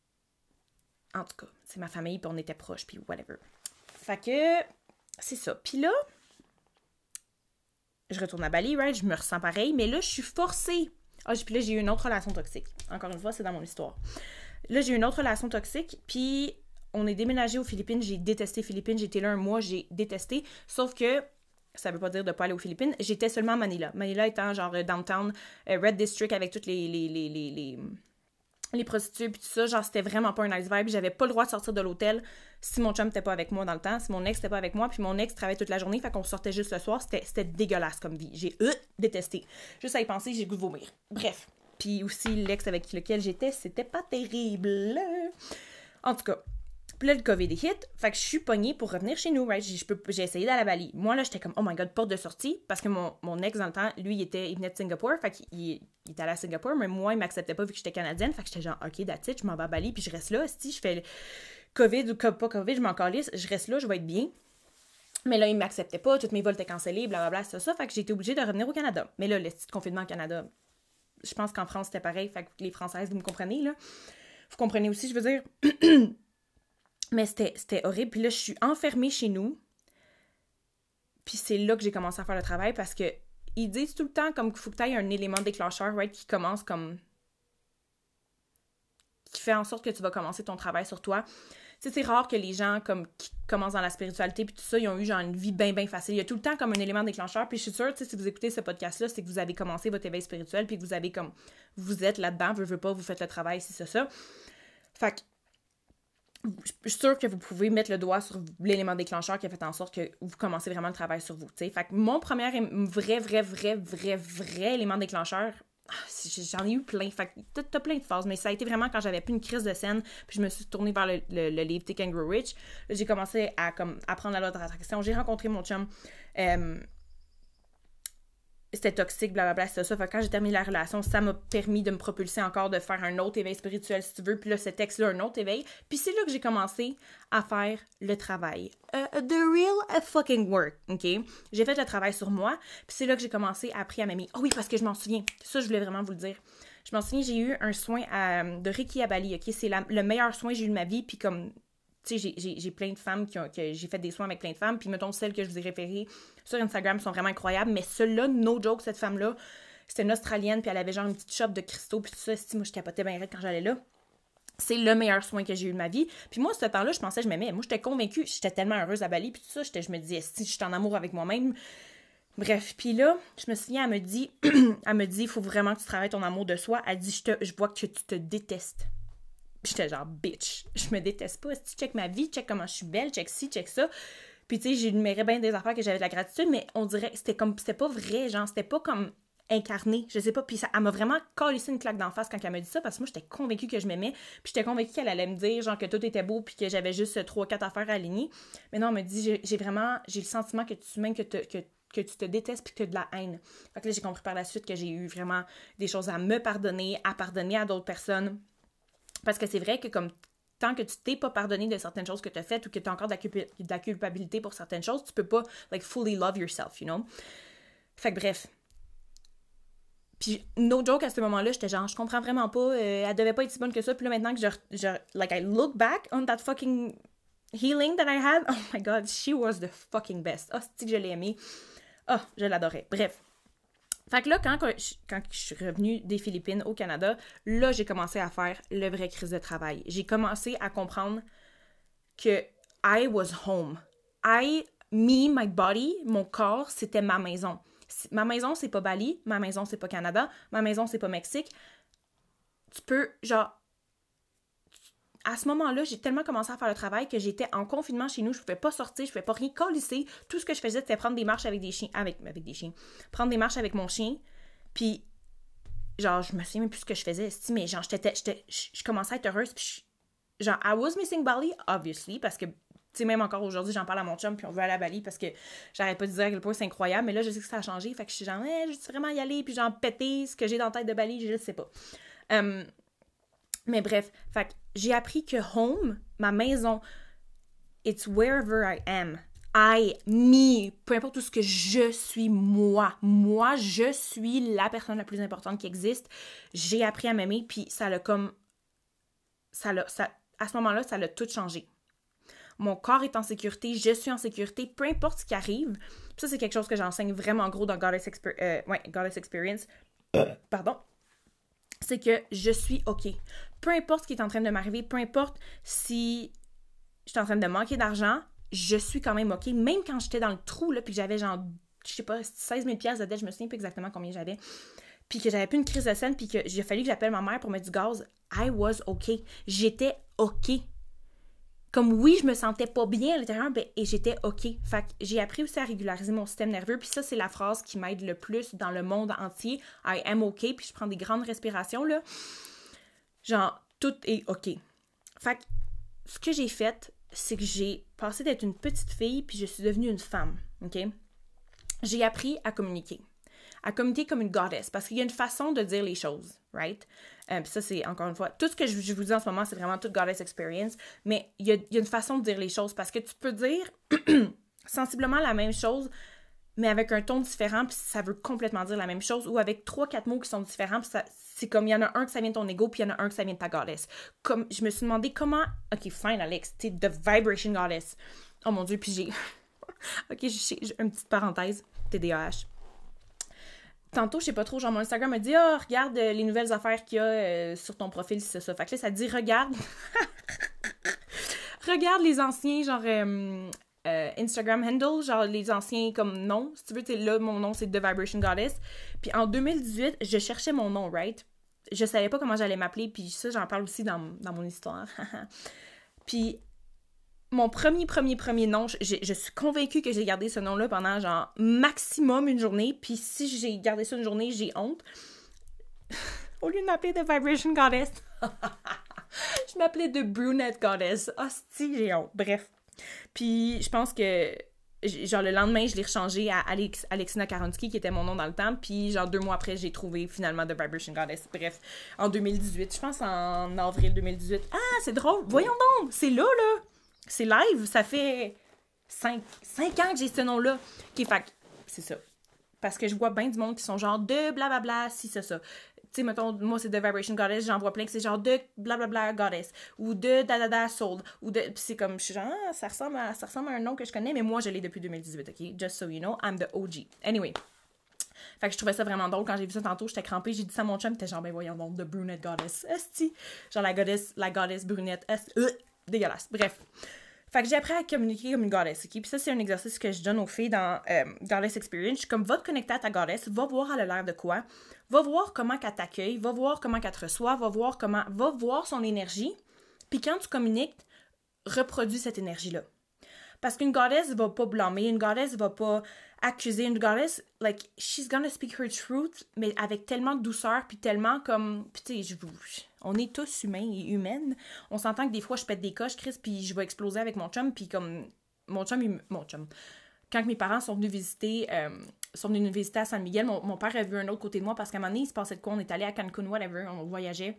en tout cas, c'est ma famille, puis on était proches, puis whatever. Fait que, c'est ça. Puis là, je retourne à Bali, right, je me ressens pareil, mais là, je suis forcée. Ah, puis là, j'ai eu une autre relation toxique. Encore une fois, c'est dans mon histoire. Là, j'ai eu une autre relation toxique, puis... On est déménagé aux Philippines, j'ai détesté les Philippines, j'étais là un mois, j'ai détesté, sauf que, ça veut pas dire de pas aller aux Philippines, j'étais seulement à Manila. Manila étant genre downtown, euh, Red District avec toutes les, les, les, les, les, les prostituées puis tout ça, genre c'était vraiment pas un nice vibe, j'avais pas le droit de sortir de l'hôtel si mon chum était pas avec moi dans le temps, si mon ex était pas avec moi, puis mon ex travaillait toute la journée, fait qu'on sortait juste le soir, c'était, c'était dégueulasse comme vie, j'ai euh, détesté, juste à y penser, j'ai le goût de vomir, bref, puis aussi l'ex avec lequel j'étais, c'était pas terrible, en tout cas. Puis là, le COVID est hit, fait que je suis pognée pour revenir chez nous, right? J'ai, je peux, j'ai essayé d'aller à Bali. Moi, là, j'étais comme, oh my god, porte de sortie, parce que mon, mon ex, dans le temps, lui, il, était, il venait de Singapour, fait qu'il il était allé à Singapour, mais moi, il m'acceptait pas vu que j'étais canadienne, fait que j'étais genre, ok, that's it, je m'en vais à Bali, puis je reste là, si je fais le COVID ou pas COVID, je m'en calisse, je reste là, je vais être bien. Mais là, il m'acceptait pas, tous mes vols étaient cancellés, blablabla, c'est ça, fait que j'ai été obligée de revenir au Canada. Mais là, le petit confinement au Canada, je pense qu'en France, c'était pareil, fait que les Françaises, vous me comprenez, là. Vous comprenez aussi, je veux dire... Mais c'était, c'était horrible. Puis là, je suis enfermée chez nous. Puis c'est là que j'ai commencé à faire le travail parce que ils disent tout le temps comme qu'il faut que tu aies un élément déclencheur, right, qui commence comme... qui fait en sorte que tu vas commencer ton travail sur toi. Tu sais, c'est rare que les gens comme qui commencent dans la spiritualité puis tout ça, ils ont eu genre une vie bien, bien facile. Il y a tout le temps comme un élément déclencheur. Puis je suis sûre, tu sais, si vous écoutez ce podcast-là, c'est que vous avez commencé votre éveil spirituel puis que vous avez comme... vous êtes là-dedans, veux, veux pas, vous faites le travail, c'est ça, ça. Fait que je suis sûre que vous pouvez mettre le doigt sur l'élément déclencheur qui a fait en sorte que vous commencez vraiment le travail sur vous, tu sais. Fait que mon premier vrai, vrai, vrai, vrai, vrai élément déclencheur, j'en ai eu plein, fait que t'as plein de phases, mais ça a été vraiment quand j'avais plus une crise de scène, puis je me suis tournée vers le, le, le livre Think and Grow Rich. Là, j'ai commencé à comme apprendre la loi de l'attraction, j'ai rencontré mon chum, euh, c'était toxique, blablabla, c'était ça. Fait que quand j'ai terminé la relation, ça m'a permis de me propulser encore, de faire un autre éveil spirituel, si tu veux. Puis là, ce texte-là, un autre éveil. Puis c'est là que j'ai commencé à faire le travail. Uh, the real fucking work, OK? J'ai fait le travail sur moi. Puis c'est là que j'ai commencé à apprendre à m'aimer. Oh oui, parce que je m'en souviens. Ça, je voulais vraiment vous le dire. Je m'en souviens, j'ai eu un soin à, de Reiki à Bali, OK? C'est la, le meilleur soin que j'ai eu de ma vie. Puis comme... tu sais, j'ai, j'ai, j'ai plein de femmes qui ont... que j'ai fait des soins avec plein de femmes. Puis mettons, celles que je vous ai référées sur Instagram sont vraiment incroyables, mais celle-là, no joke, cette femme-là, c'était une Australienne, puis elle avait genre une petite shop de cristaux, puis tout ça, si moi je capotais bien raide quand j'allais là. C'est le meilleur soin que j'ai eu de ma vie. Puis moi, ce temps-là, je pensais que je m'aimais. Moi, j'étais convaincue, j'étais tellement heureuse à Bali, puis tout ça, j'étais, je me disais, si je suis en amour avec moi-même. Bref, puis là, je me souviens, elle me dit, elle me dit, il faut vraiment que tu travailles ton amour de soi. Elle dit, je, te, je vois que tu te détestes. J'étais genre, bitch, je me déteste pas. Si tu check ma vie, check comment je suis belle, check ci, check ça. Puis tu sais, j'énumérais bien des affaires que j'avais de la gratitude, mais on dirait que c'était comme, c'était pas vrai, genre, c'était pas comme incarné, je sais pas. Puis ça, elle m'a vraiment calissé une claque d'en face quand elle m'a dit ça, parce que moi, j'étais convaincue que je m'aimais, puis j'étais convaincue qu'elle allait me dire, genre, que tout était beau, puis que j'avais juste trois, quatre affaires à aligner. Mais non, elle me dit, j'ai, j'ai vraiment, j'ai le sentiment que tu, même que, te, que, que tu te détestes, puis que tu as de la haine. Fait que là, j'ai compris par la suite que j'ai eu vraiment des choses à me pardonner, à pardonner à d'autres personnes. Parce que c'est vrai que comme tant que tu t'es pas pardonné de certaines choses que tu as faites ou que tu as encore de la, culp- de la culpabilité pour certaines choses, tu peux pas, like, fully love yourself, you know? Fait que bref. Puis, no joke, à ce moment-là, j'étais genre, je comprends vraiment pas, euh, elle devait pas être si bonne que ça. Puis là, maintenant que je, je, like, I look back on that fucking healing that I had, oh my god, she was the fucking best. Oh, c'est que je l'ai aimée. Oh, je l'adorais. Bref. Fait que là, quand, quand je suis revenue des Philippines au Canada, là, j'ai commencé à faire le vrai crise de travail. J'ai commencé à comprendre que I was home. I, me, my body, mon corps, c'était ma maison. Ma maison, c'est pas Bali. Ma maison, c'est pas Canada. Ma maison, c'est pas Mexique. Tu peux, genre... À ce moment-là, j'ai tellement commencé à faire le travail que j'étais en confinement chez nous, je pouvais pas sortir, je pouvais pas rien colisser. Tout ce que je faisais, c'était prendre des marches avec des chiens, avec, avec des chiens, prendre des marches avec mon chien, puis genre, je me souviens même plus ce que je faisais, mais genre, j'étais, j'étais, je commençais à être heureuse, puis je, genre, I was missing Bali, obviously, parce que, tu sais, même encore aujourd'hui, j'en parle à mon chum, puis on veut aller à Bali, parce que j'arrête pas de dire à quel point c'est incroyable, mais là, je sais que ça a changé, fait que je suis genre, eh, je veux vraiment y aller, puis genre, péter ce que j'ai dans la tête de Bali, je le sais pas. Um, Mais bref, fait que j'ai appris que home, ma maison, it's wherever I am. I, me, peu importe tout ce que je suis, moi. Moi, je suis la personne la plus importante qui existe. J'ai appris à m'aimer, puis ça l'a comme... ça l'a, ça, à ce moment-là, ça l'a tout changé. Mon corps est en sécurité, je suis en sécurité, peu importe ce qui arrive. Puis ça, c'est quelque chose que j'enseigne vraiment gros dans Goddess, Exper- euh, ouais, Goddess Experience. Pardon. C'est que je suis OK. Peu importe ce qui est en train de m'arriver, peu importe si je suis en train de manquer d'argent, je suis quand même OK. Même quand j'étais dans le trou, là, puis que j'avais genre, je sais pas, seize mille dollars de dette, je me souviens pas exactement combien j'avais, puis que j'avais plus une crise de scène, puis que j'ai fallu que j'appelle ma mère pour mettre du gaz, I was okay. J'étais okay. Comme oui, je me sentais pas bien à l'intérieur, ben, et j'étais okay. Fait que j'ai appris aussi à régulariser mon système nerveux, puis ça, c'est la phrase qui m'aide le plus dans le monde entier. I am okay, puis je prends des grandes respirations, là. Genre, tout est okay. Fait que ce que j'ai fait, c'est que j'ai passé d'être une petite fille, puis je suis devenue une femme, ok? J'ai appris à communiquer. À communiquer comme une goddess, parce qu'il y a une façon de dire les choses, right? Euh, puis ça, c'est, encore une fois, tout ce que je, je vous dis en ce moment, c'est vraiment toute goddess experience, mais il y, a, il y a une façon de dire les choses, parce que tu peux dire sensiblement la même chose, mais avec un ton différent, puis ça veut complètement dire la même chose, ou avec trois, quatre mots qui sont différents, puis ça, c'est comme, il y en a un que ça vient de ton ego, puis il y en a un que ça vient de ta goddess. Comme, je me suis demandé comment, ok, fine, Alex, t'es the vibration goddess. Oh mon Dieu, puis j'ai, ok, j'ai, j'ai une petite parenthèse, T D A H. Tantôt, je sais pas trop, genre mon Instagram m'a dit « Ah, oh, regarde euh, les nouvelles affaires qu'il y a euh, sur ton profil, c'est ça. » Fait que là, ça dit « Regarde. » Regarde les anciens, genre, euh, euh, Instagram handles, genre les anciens comme noms. Si tu veux, t'es là, mon nom, c'est The Vibration Goddess. Puis en deux mille dix-huit, je cherchais mon nom, right? Je savais pas comment j'allais m'appeler, puis ça, j'en parle aussi dans, dans mon histoire. Puis mon premier, premier, premier nom, je, je suis convaincue que j'ai gardé ce nom-là pendant, genre, maximum une journée. Puis si j'ai gardé ça une journée, j'ai honte. Au lieu de m'appeler The Vibration Goddess, je m'appelais The Brunette Goddess. Hostie, j'ai honte. Bref. Puis je pense que, genre, le lendemain, je l'ai rechangé à Alex, Alexina Karonsky, qui était mon nom dans le temps. Puis, genre, deux mois après, j'ai trouvé finalement The Vibration Goddess. Bref, en deux mille dix-huit. Je pense en avril deux mille dix-huit. Ah, c'est drôle. Voyons donc. C'est là, là. C'est live, ça fait cinq ans que j'ai ce nom-là. OK, fait c'est ça. Parce que je vois bien du monde qui sont genre de blablabla, si c'est ça. Tu sais, mettons, moi, c'est de Vibration Goddess, j'en vois plein que c'est genre de blablabla Goddess, ou de dadada Soul, ou de... Puis c'est comme, je suis genre, ah, ça ressemble, à, ça ressemble à un nom que je connais, mais moi, je l'ai depuis deux mille dix-huit, OK? Just so you know, I'm the O G. Anyway. Fait que je trouvais ça vraiment drôle. Quand j'ai vu ça tantôt, j'étais crampée, j'ai dit ça à mon chum, t'es genre, ben voyons donc, The Brunette Goddess. Esti. Genre la goddess, la goddess brunette. Esti. Euh, dégueulasse. Bref. Fait que j'ai appris à communiquer comme une goddess, ok? Puis ça, c'est un exercice que je donne aux filles dans euh, Goddess Experience. Je suis comme, va te connecter à ta goddess, va voir elle a l'air de quoi, va voir comment qu'elle t'accueille, va voir comment qu'elle te reçoit, va voir comment, va voir son énergie. Puis quand tu communiques, reproduis cette énergie-là. Parce qu'une goddess va pas blâmer, une goddess va pas accuser, une goddess, like, she's gonna speak her truth, mais avec tellement de douceur, puis tellement comme, puis tu sais, je vous... On est tous humains et humaines. On s'entend que des fois, je pète des coches, Chris, puis je vais exploser avec mon chum, puis comme... Mon chum, il... Mon chum. Quand mes parents sont venus visiter... Euh, sont venus nous visiter à San Miguel, mon, mon père a vu un autre côté de moi, parce qu'à un moment donné, il se passait de quoi? On est allé à Cancun, whatever, on voyageait.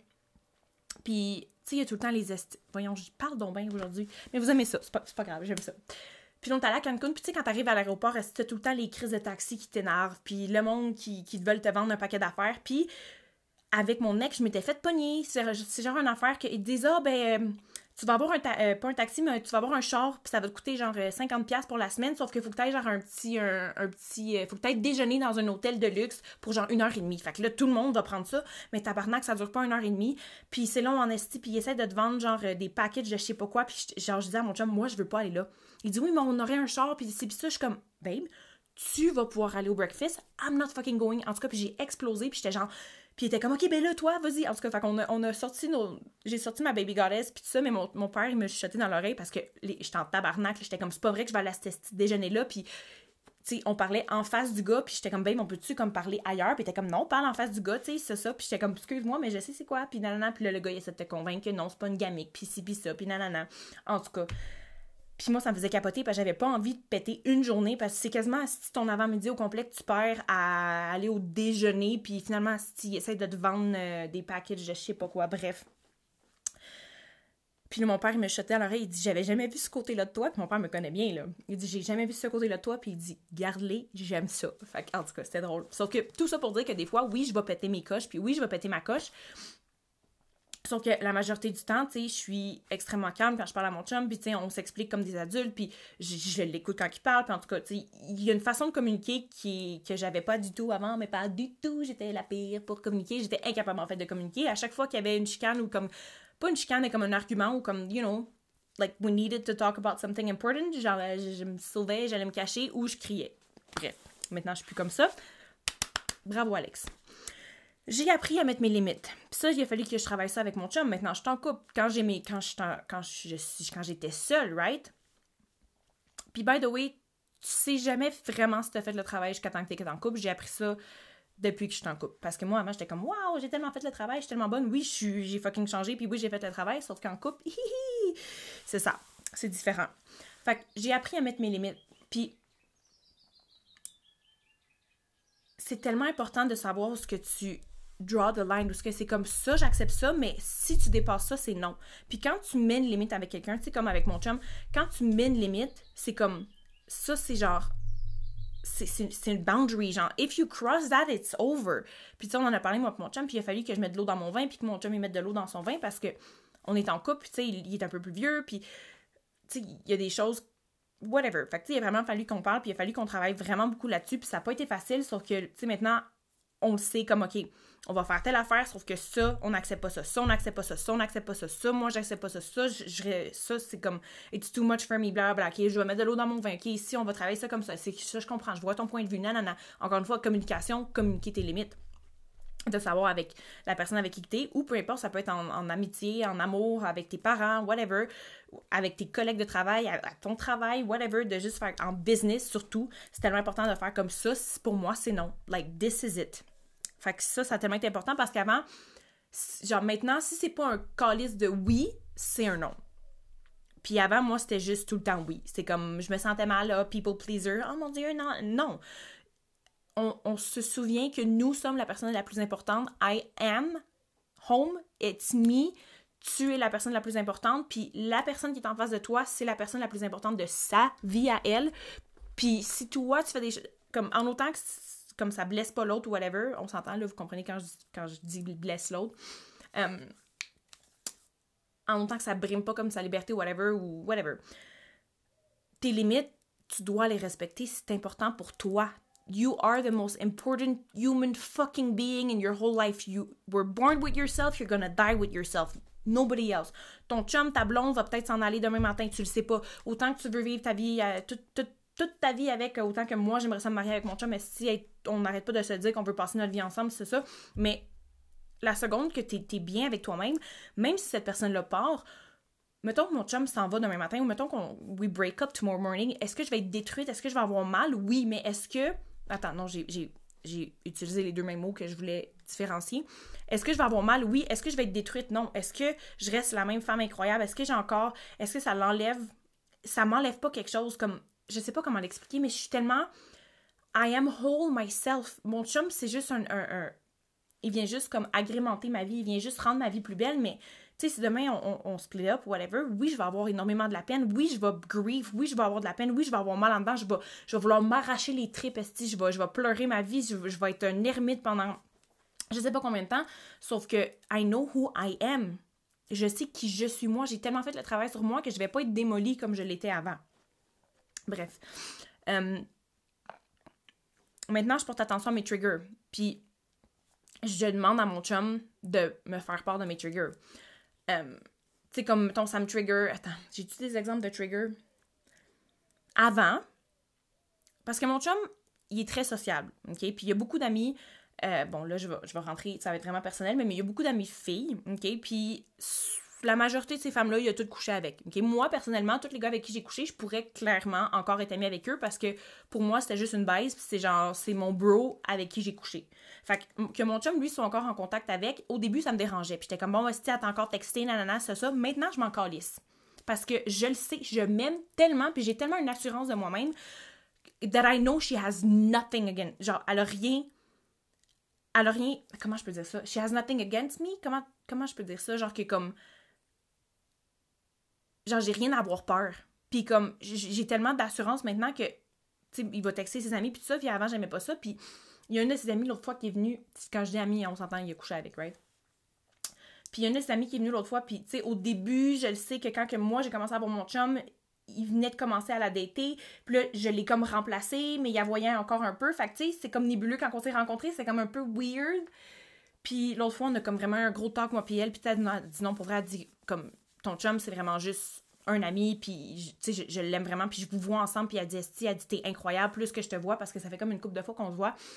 Puis, tu sais, il y a tout le temps les... Esti... Voyons, je parle donc bien aujourd'hui. Mais vous aimez ça, c'est pas, c'est pas grave, j'aime ça. Puis on est allé à Cancun, puis tu sais, quand t'arrives à l'aéroport, t'as tout le temps les crises de taxi qui t'énervent, puis le monde qui, qui veulent te vendre un paquet d'affaires, puis... Avec mon ex, je m'étais fait pogner. C'est, c'est genre une affaire qu'ils disent, ah, ben, euh, tu vas avoir un, ta- euh, pas un taxi, mais tu vas avoir un char, puis ça va te coûter genre cinquante dollars pour la semaine, sauf qu'il faut que tu ailles genre un petit, un, un petit, euh, faut que tu ailles déjeuner dans un hôtel de luxe pour genre une heure et demie. Fait que là, tout le monde va prendre ça, mais tabarnak, ça dure pas une heure et demie, puis c'est long en esti, puis ils essaient de te vendre genre euh, des packages de je sais pas quoi, puis genre, je disais à mon chum, moi, je veux pas aller là. Il dit, oui, mais on aurait un char, puis c'est, puis ça, je suis comme, babe, tu vas pouvoir aller au breakfast, I'm not fucking going. En tout cas, puis j'ai explosé, puis j'étais genre... Puis il était comme, OK, ben là, toi, vas-y. En tout cas, fait qu'on a, on a sorti nos... J'ai sorti ma baby goddess, puis tout ça, mais mon, mon père, il me chuchotait dans l'oreille parce que les, j'étais en tabarnak. J'étais comme, c'est pas vrai que je vais aller à ce petit déjeuner-là. Puis, tu sais, on parlait en face du gars, puis j'étais comme, babe, on peut-tu comme parler ailleurs? Puis il était comme, non, parle en face du gars, tu sais, c'est ça. Puis j'étais comme, excuse-moi, mais je sais c'est quoi. Puis nanana. Puis là, le gars, il essaie de te convaincre que non, c'est pas une gamique, puis ci, puis ça, puis nanana. En tout cas... Puis moi, ça me faisait capoter parce que j'avais pas envie de péter une journée parce que c'est quasiment si ton avant-midi au complet que tu perds à aller au déjeuner puis finalement, si tu essaies de te vendre euh, des packages de je sais pas quoi, bref. Puis là, mon père, il me chutait à l'oreille, il dit « J'avais jamais vu ce côté-là de toi. » Puis mon père me connaît bien, là. Il dit « J'ai jamais vu ce côté-là de toi. » Puis il dit « Garde-les, j'aime ça. » Fait qu'en tout cas, c'était drôle. Sauf que tout ça pour dire que des fois, oui, je vais péter mes coches, puis oui, je vais péter ma coche. Sauf que la majorité du temps, tu sais, je suis extrêmement calme quand je parle à mon chum, puis tu sais, on s'explique comme des adultes, puis je, je l'écoute quand il parle, puis en tout cas, tu sais, il y a une façon de communiquer qui, que j'avais pas du tout avant, mais pas du tout, j'étais la pire pour communiquer, j'étais incapable en fait de communiquer. À chaque fois qu'il y avait une chicane ou comme, pas une chicane, mais comme un argument ou comme, you know, like we needed to talk about something important, genre je, je me sauvais, j'allais me cacher ou je criais. Bref, maintenant je suis plus comme ça. Bravo Alex. J'ai appris à mettre mes limites. Puis ça, il a fallu que je travaille ça avec mon chum. Maintenant, je suis en couple. Quand j'ai mes, quand je quand je, quand j'étais seule, right? Puis by the way, tu sais jamais vraiment si t'as fait le travail jusqu'à temps que t'es en couple. J'ai appris ça depuis que je suis en couple. Parce que moi, avant, j'étais comme, waouh, j'ai tellement fait le travail, je suis tellement bonne. Oui, je suis, j'ai fucking changé, puis oui, j'ai fait le travail, sauf qu'en couple, hihi, c'est ça. C'est différent. Fait que j'ai appris à mettre mes limites. Puis, c'est tellement important de savoir où ce que tu draw the line, où ce que c'est comme ça, j'accepte ça, mais si tu dépasses ça, c'est non. Puis quand tu mets une limite avec quelqu'un, tu sais, comme avec mon chum, quand tu mets une limite, c'est comme, ça, c'est genre, c'est, c'est, c'est une boundary, genre, if you cross that, it's over. Puis tu sais, on en a parlé, moi, avec mon chum, puis il a fallu que je mette de l'eau dans mon vin, puis que mon chum, il mette de l'eau dans son vin, parce que on est en couple, puis tu sais, il, il est un peu plus vieux, puis tu sais, il y a des choses, whatever. Fait que tu sais, il a vraiment fallu qu'on parle, puis il a fallu qu'on travaille vraiment beaucoup là-dessus, puis ça n'a pas été facile, sauf que, tu sais, maintenant, on le sait comme, OK, on va faire telle affaire, sauf que ça, on n'accepte pas ça, ça, on n'accepte pas ça, ça, on n'accepte pas ça, ça, moi, j'accepte pas ça, ça, je, je, ça, c'est comme, it's too much for me, blablabla, OK, je vais mettre de l'eau dans mon vin, OK, ici, on va travailler ça comme ça, c'est ça, je comprends, je vois ton point de vue, nanana. Encore une fois, communication, communiquer tes limites, de savoir avec la personne avec qui t'es, ou peu importe, ça peut être en, en amitié, en amour, avec tes parents, whatever, avec tes collègues de travail, à, à ton travail, whatever, de juste faire en business, surtout, c'est tellement important de faire comme ça, pour moi, c'est non, like, this is it. Fait que ça, ça a tellement été important parce qu'avant, genre maintenant, si c'est pas un calice de oui, c'est un non. Puis avant, moi, c'était juste tout le temps oui. C'est comme, je me sentais mal, là, people pleaser. Oh mon Dieu, non, non. On, on se souvient que nous sommes la personne la plus importante. I am home, it's me. Tu es la personne la plus importante. Puis la personne qui est en face de toi, c'est la personne la plus importante de sa vie à elle. Puis si toi, tu fais des choses, comme en autant que comme ça blesse pas l'autre ou whatever, on s'entend, là, vous comprenez quand je, quand je dis blesse l'autre, euh, en autant que ça brime pas comme sa liberté ou whatever, ou whatever. Tes limites, tu dois les respecter, c'est important pour toi. You are the most important human fucking being in your whole life. You were born with yourself, you're gonna die with yourself. Nobody else. Ton chum, ta blonde va peut-être s'en aller demain matin, tu le sais pas. Autant que tu veux vivre ta vie, euh, toute, toute toute ta vie avec, autant que moi, j'aimerais ça me marier avec mon chum, mais si hey, on n'arrête pas de se dire qu'on veut passer notre vie ensemble, c'est ça. Mais la seconde que t'es, t'es bien avec toi-même, même si cette personne-là part, mettons que mon chum s'en va demain matin, ou mettons qu'on we break up tomorrow morning, est-ce que je vais être détruite? Est-ce que je vais avoir mal? Oui, mais est-ce que... Attends, non, j'ai, j'ai, j'ai utilisé les deux mêmes mots que je voulais différencier. Est-ce que je vais avoir mal? Oui. Est-ce que je vais être détruite? Non. Est-ce que je reste la même femme incroyable? Est-ce que j'ai encore... Est-ce que ça l'enlève... Ça m'enlève pas quelque chose comme... Je sais pas comment l'expliquer, mais je suis tellement... I am whole myself. Mon chum, c'est juste un, un, un... Il vient juste comme agrémenter ma vie. Il vient juste rendre ma vie plus belle, mais... Tu sais, si demain, on, on, on split up, whatever, oui, je vais avoir énormément de la peine. Oui, je vais grieve. Oui, je vais avoir de la peine. Oui, je vais avoir mal en dedans. Je vais, je vais vouloir m'arracher les tripes, esti. Je vais, je vais pleurer ma vie. Je, je vais être un ermite pendant... Je sais pas combien de temps. Sauf que I know who I am. Je sais qui je suis moi. J'ai tellement fait le travail sur moi que je vais pas être démolie comme je l'étais avant. Bref. Euh, maintenant, je porte attention à mes triggers. Puis, je demande à mon chum de me faire part de mes triggers. Euh, tu sais, comme, mettons, ça me trigger... Attends, j'ai-tu des exemples de triggers? Avant, parce que mon chum, il est très sociable, OK? Puis, il y a beaucoup d'amis... Euh, bon, là, je vais, je vais rentrer... Ça va être vraiment personnel, mais, mais il y a beaucoup d'amis filles, OK? Puis... La majorité de ces femmes-là, il a tout couché avec. Okay? Moi, personnellement, tous les gars avec qui j'ai couché, je pourrais clairement encore être amie avec eux parce que pour moi, c'était juste une base, puis c'est genre, c'est mon bro avec qui j'ai couché. Fait que, que mon chum, lui, soit encore en contact avec, au début, ça me dérangeait. Puis j'étais comme, bon, si t'as encore texté, nanana, c'est ça. Maintenant, je m'en calisse. Parce que je le sais, je m'aime tellement, puis j'ai tellement une assurance de moi-même that I know she has nothing against. Genre, elle a rien. Elle a rien. Comment je peux dire ça? She has nothing against me? Comment, comment je peux dire ça? Genre, que comme. Genre, j'ai rien à avoir peur. Puis comme, j'ai tellement d'assurance maintenant que, tu sais, il va texter ses amis, puis tout ça, puis avant, j'aimais pas ça. Puis il y a une de ses amis l'autre fois qui est venue, quand je dis ami, on s'entend, il a couché avec, right? Puis il y a une de ses amis qui est venue l'autre fois, puis tu sais, au début, je le sais que quand que moi, j'ai commencé à avoir mon chum, il venait de commencer à la dater, puis là, je l'ai comme remplacé, mais il y a voyait encore un peu. Fait que tu sais, c'est comme nébuleux quand on s'est rencontrés, c'est comme un peu weird. Puis l'autre fois, on a comme vraiment un gros talk, moi puis elle, puis peut-être, dit non, pour vrai, elle dit comme... Ton chum, c'est vraiment juste un ami, puis tu sais, je, je l'aime vraiment, puis je vous vois ensemble, puis elle dit, Esti, elle dit, t'es incroyable, plus que je te vois, parce que ça fait comme une couple de fois qu'on se voit.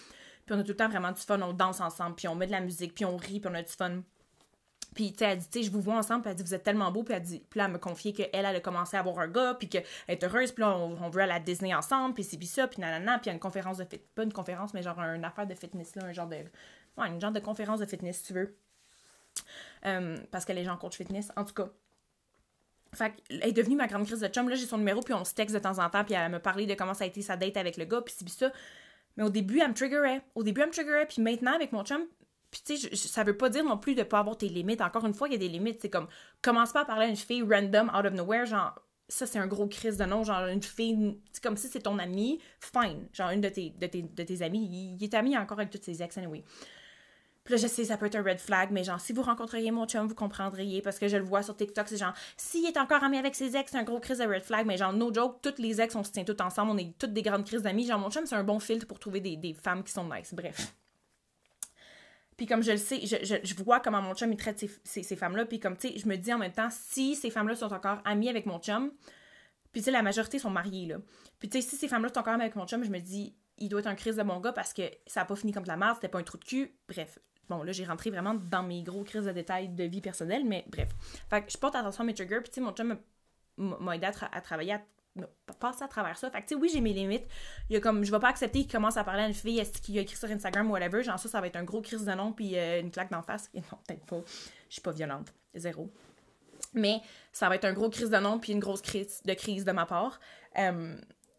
Puis on a tout le temps vraiment du fun, on danse ensemble, puis on met de la musique, puis on rit, puis on a du fun. Puis, tu sais, elle dit, tu sais, je vous vois ensemble, puis elle dit, vous êtes tellement beaux, puis elle dit, puis là, elle me confiait qu'elle, elle a commencé à avoir un gars, puis qu'elle est heureuse, puis là, on, on veut aller à Disney ensemble, puis c'est puis ça, puis nanana, puis il y a une conférence de fitness, pas une conférence, mais genre une affaire de fitness, là, un genre de, ouais, une genre de conférence de fitness, si tu veux. Euh, parce que les gens coach fitness, en tout cas. Fait qu'elle est devenue ma grande crise de chum. Là, j'ai son numéro, puis on se texte de temps en temps, puis elle me parlait de comment ça a été sa date avec le gars, puis c'est puis ça. Mais au début, elle me triggerait. Au début, elle me triggerait, puis maintenant, avec mon chum, puis tu sais, ça veut pas dire non plus de pas avoir tes limites. Encore une fois, il y a des limites. C'est comme, commence pas à parler à une fille random, out of nowhere, genre, ça, c'est un gros crise de nom, genre, une fille, c'est comme si c'est ton amie, fine. Genre, une de tes, de tes, de tes amies, il, il est ami encore avec toutes ses ex, anyway. Puis là, je sais, ça peut être un red flag, mais genre, si vous rencontreriez mon chum, vous comprendriez, parce que je le vois sur TikTok, c'est genre, s'il est encore ami avec ses ex, c'est un gros crise de red flag, mais genre, no joke, toutes les ex, on se tient toutes ensemble, on est toutes des grandes crises d'amis. Genre, mon chum, c'est un bon filtre pour trouver des, des femmes qui sont nice, bref. Puis comme je le sais, je, je, je vois comment mon chum, il traite ces, ces, ces femmes-là, puis comme, tu sais, je me dis en même temps, si ces femmes-là sont encore amies avec mon chum, puis tu sais, la majorité sont mariées, là. Puis tu sais, si ces femmes-là sont encore amies avec mon chum, je me dis, il doit être un crise de bon gars parce que ça a pas fini comme de la merde, c'était pas un trou de cul, bref. Bon, là, j'ai rentré vraiment dans mes gros crises de détails de vie personnelle, mais bref. Fait que je porte attention à mes triggers, puis tu sais, mon chum m'a aidé à, tra- à travailler, à passer à travers ça. Fait que tu sais, oui, j'ai mes limites. Il y a comme, je vais pas accepter qu'il commence à parler à une fille, est-ce qu'il a écrit sur Instagram ou whatever, genre ça, ça va être un gros crise de nom, puis euh, une claque d'en face. Et non, peut-être pas. Je suis pas violente. Zéro. Mais ça va être un gros crise de nom, puis une grosse crise de crise de ma part. Euh...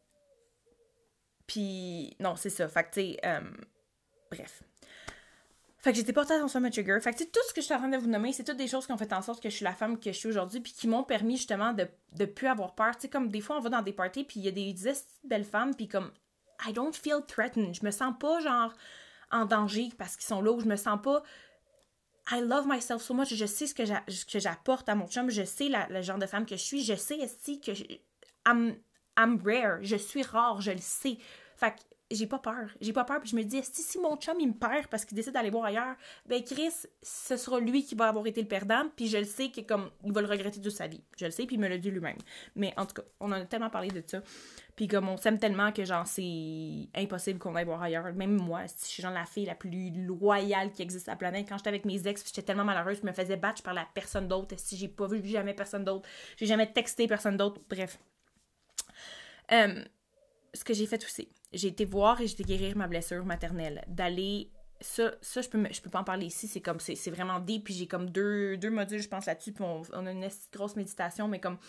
Puis, non, c'est ça. Fait que tu sais, euh... bref. Fait que j'étais portée attention à mes triggers. Fait que tu sais, tout ce que je suis en train de vous nommer, c'est toutes des choses qui ont fait en sorte que je suis la femme que je suis aujourd'hui, puis qui m'ont permis justement de de plus avoir peur. Tu sais, comme des fois, on va dans des parties, puis il y a des belles femmes, puis comme, I don't feel threatened. Je me sens pas, genre, en danger parce qu'ils sont là, ou je me sens pas... I love myself so much. Je sais ce que, j'a... que j'apporte à mon chum. Je sais la... le genre de femme que je suis. Je sais aussi que... Je... I'm... I'm rare. Je suis rare. Je le sais. Fait que j'ai pas peur. J'ai pas peur, puis je me dis, si, si mon chum, il me perd parce qu'il décide d'aller voir ailleurs, ben Chris, ce sera lui qui va avoir été le perdant, puis je le sais que comme, il va le regretter toute sa vie. Je le sais, puis il me l'a dit lui-même. Mais en tout cas, on en a tellement parlé de ça. Puis comme, on s'aime tellement que genre, c'est impossible qu'on aille voir ailleurs. Même moi, je suis genre la fille la plus loyale qui existe sur la planète. Quand j'étais avec mes ex, j'étais tellement malheureuse, je me faisais battre, je parlais à personne d'autre. Si j'ai pas vu jamais personne d'autre, j'ai jamais texté personne d'autre. Bref. Euh... Ce que j'ai fait aussi, j'ai été voir et j'ai été guérir ma blessure maternelle. D'aller, ça, ça je peux je peux pas en parler ici, c'est comme, c'est, c'est vraiment deep, puis j'ai comme deux, deux modules, je pense, là-dessus, puis on, on a une grosse méditation, mais comme,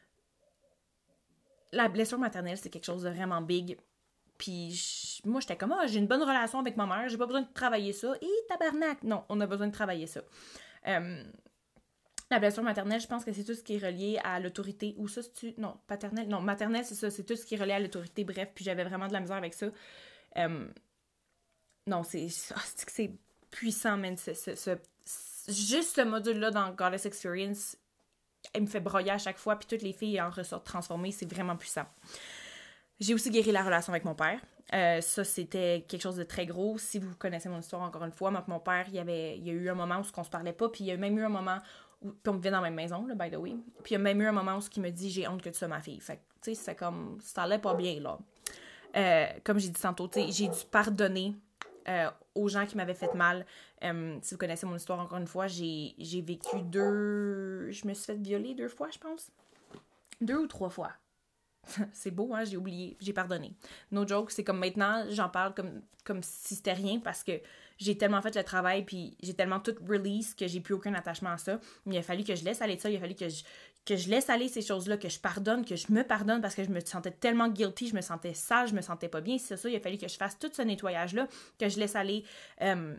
la blessure maternelle, c'est quelque chose de vraiment big, puis je, moi, j'étais comme, ah, j'ai une bonne relation avec ma mère, j'ai pas besoin de travailler ça, et tabarnak! Non, on a besoin de travailler ça. Euh... La blessure maternelle, je pense que c'est tout ce qui est relié à l'autorité. Ou ça, c'est-tu... Non, paternelle. Non, maternelle, c'est ça. C'est tout ce qui est relié à l'autorité. Bref, puis j'avais vraiment de la misère avec ça. Euh... Non, c'est... Oh, c'est que c'est puissant, man. C'est, c'est, c'est... Juste ce module-là dans Goddess Experience, il me fait broyer à chaque fois, puis toutes les filles en ressortent transformées. C'est vraiment puissant. J'ai aussi guéri la relation avec mon père. Euh, ça, c'était quelque chose de très gros. Si vous connaissez mon histoire, encore une fois, moi et mon père, il y avait, il y a eu un moment où on se parlait pas, puis il y a même eu un moment où, puis on vivait dans la même maison, là, by the way, puis il y a même eu un moment où il me dit « j'ai honte que tu sois ma fille ». Fait que, tu sais, c'est comme, ça allait pas bien, là. Euh, comme j'ai dit tantôt, tu sais, j'ai dû pardonner euh, aux gens qui m'avaient fait mal. Euh, si vous connaissez mon histoire, encore une fois, j'ai, j'ai vécu deux... Je me suis fait violer deux fois, je pense. Deux ou trois fois. C'est beau, hein, j'ai oublié, j'ai pardonné. No joke, c'est comme maintenant, j'en parle comme, comme si c'était rien parce que j'ai tellement fait le travail puis j'ai tellement tout release que j'ai plus aucun attachement à ça. Mais il a fallu que je laisse aller de ça, il a fallu que je, que je laisse aller ces choses-là, que je pardonne, que je me pardonne parce que je me sentais tellement guilty, je me sentais sale, je me sentais pas bien. C'est ça, il a fallu que je fasse tout ce nettoyage-là, que je laisse aller euh,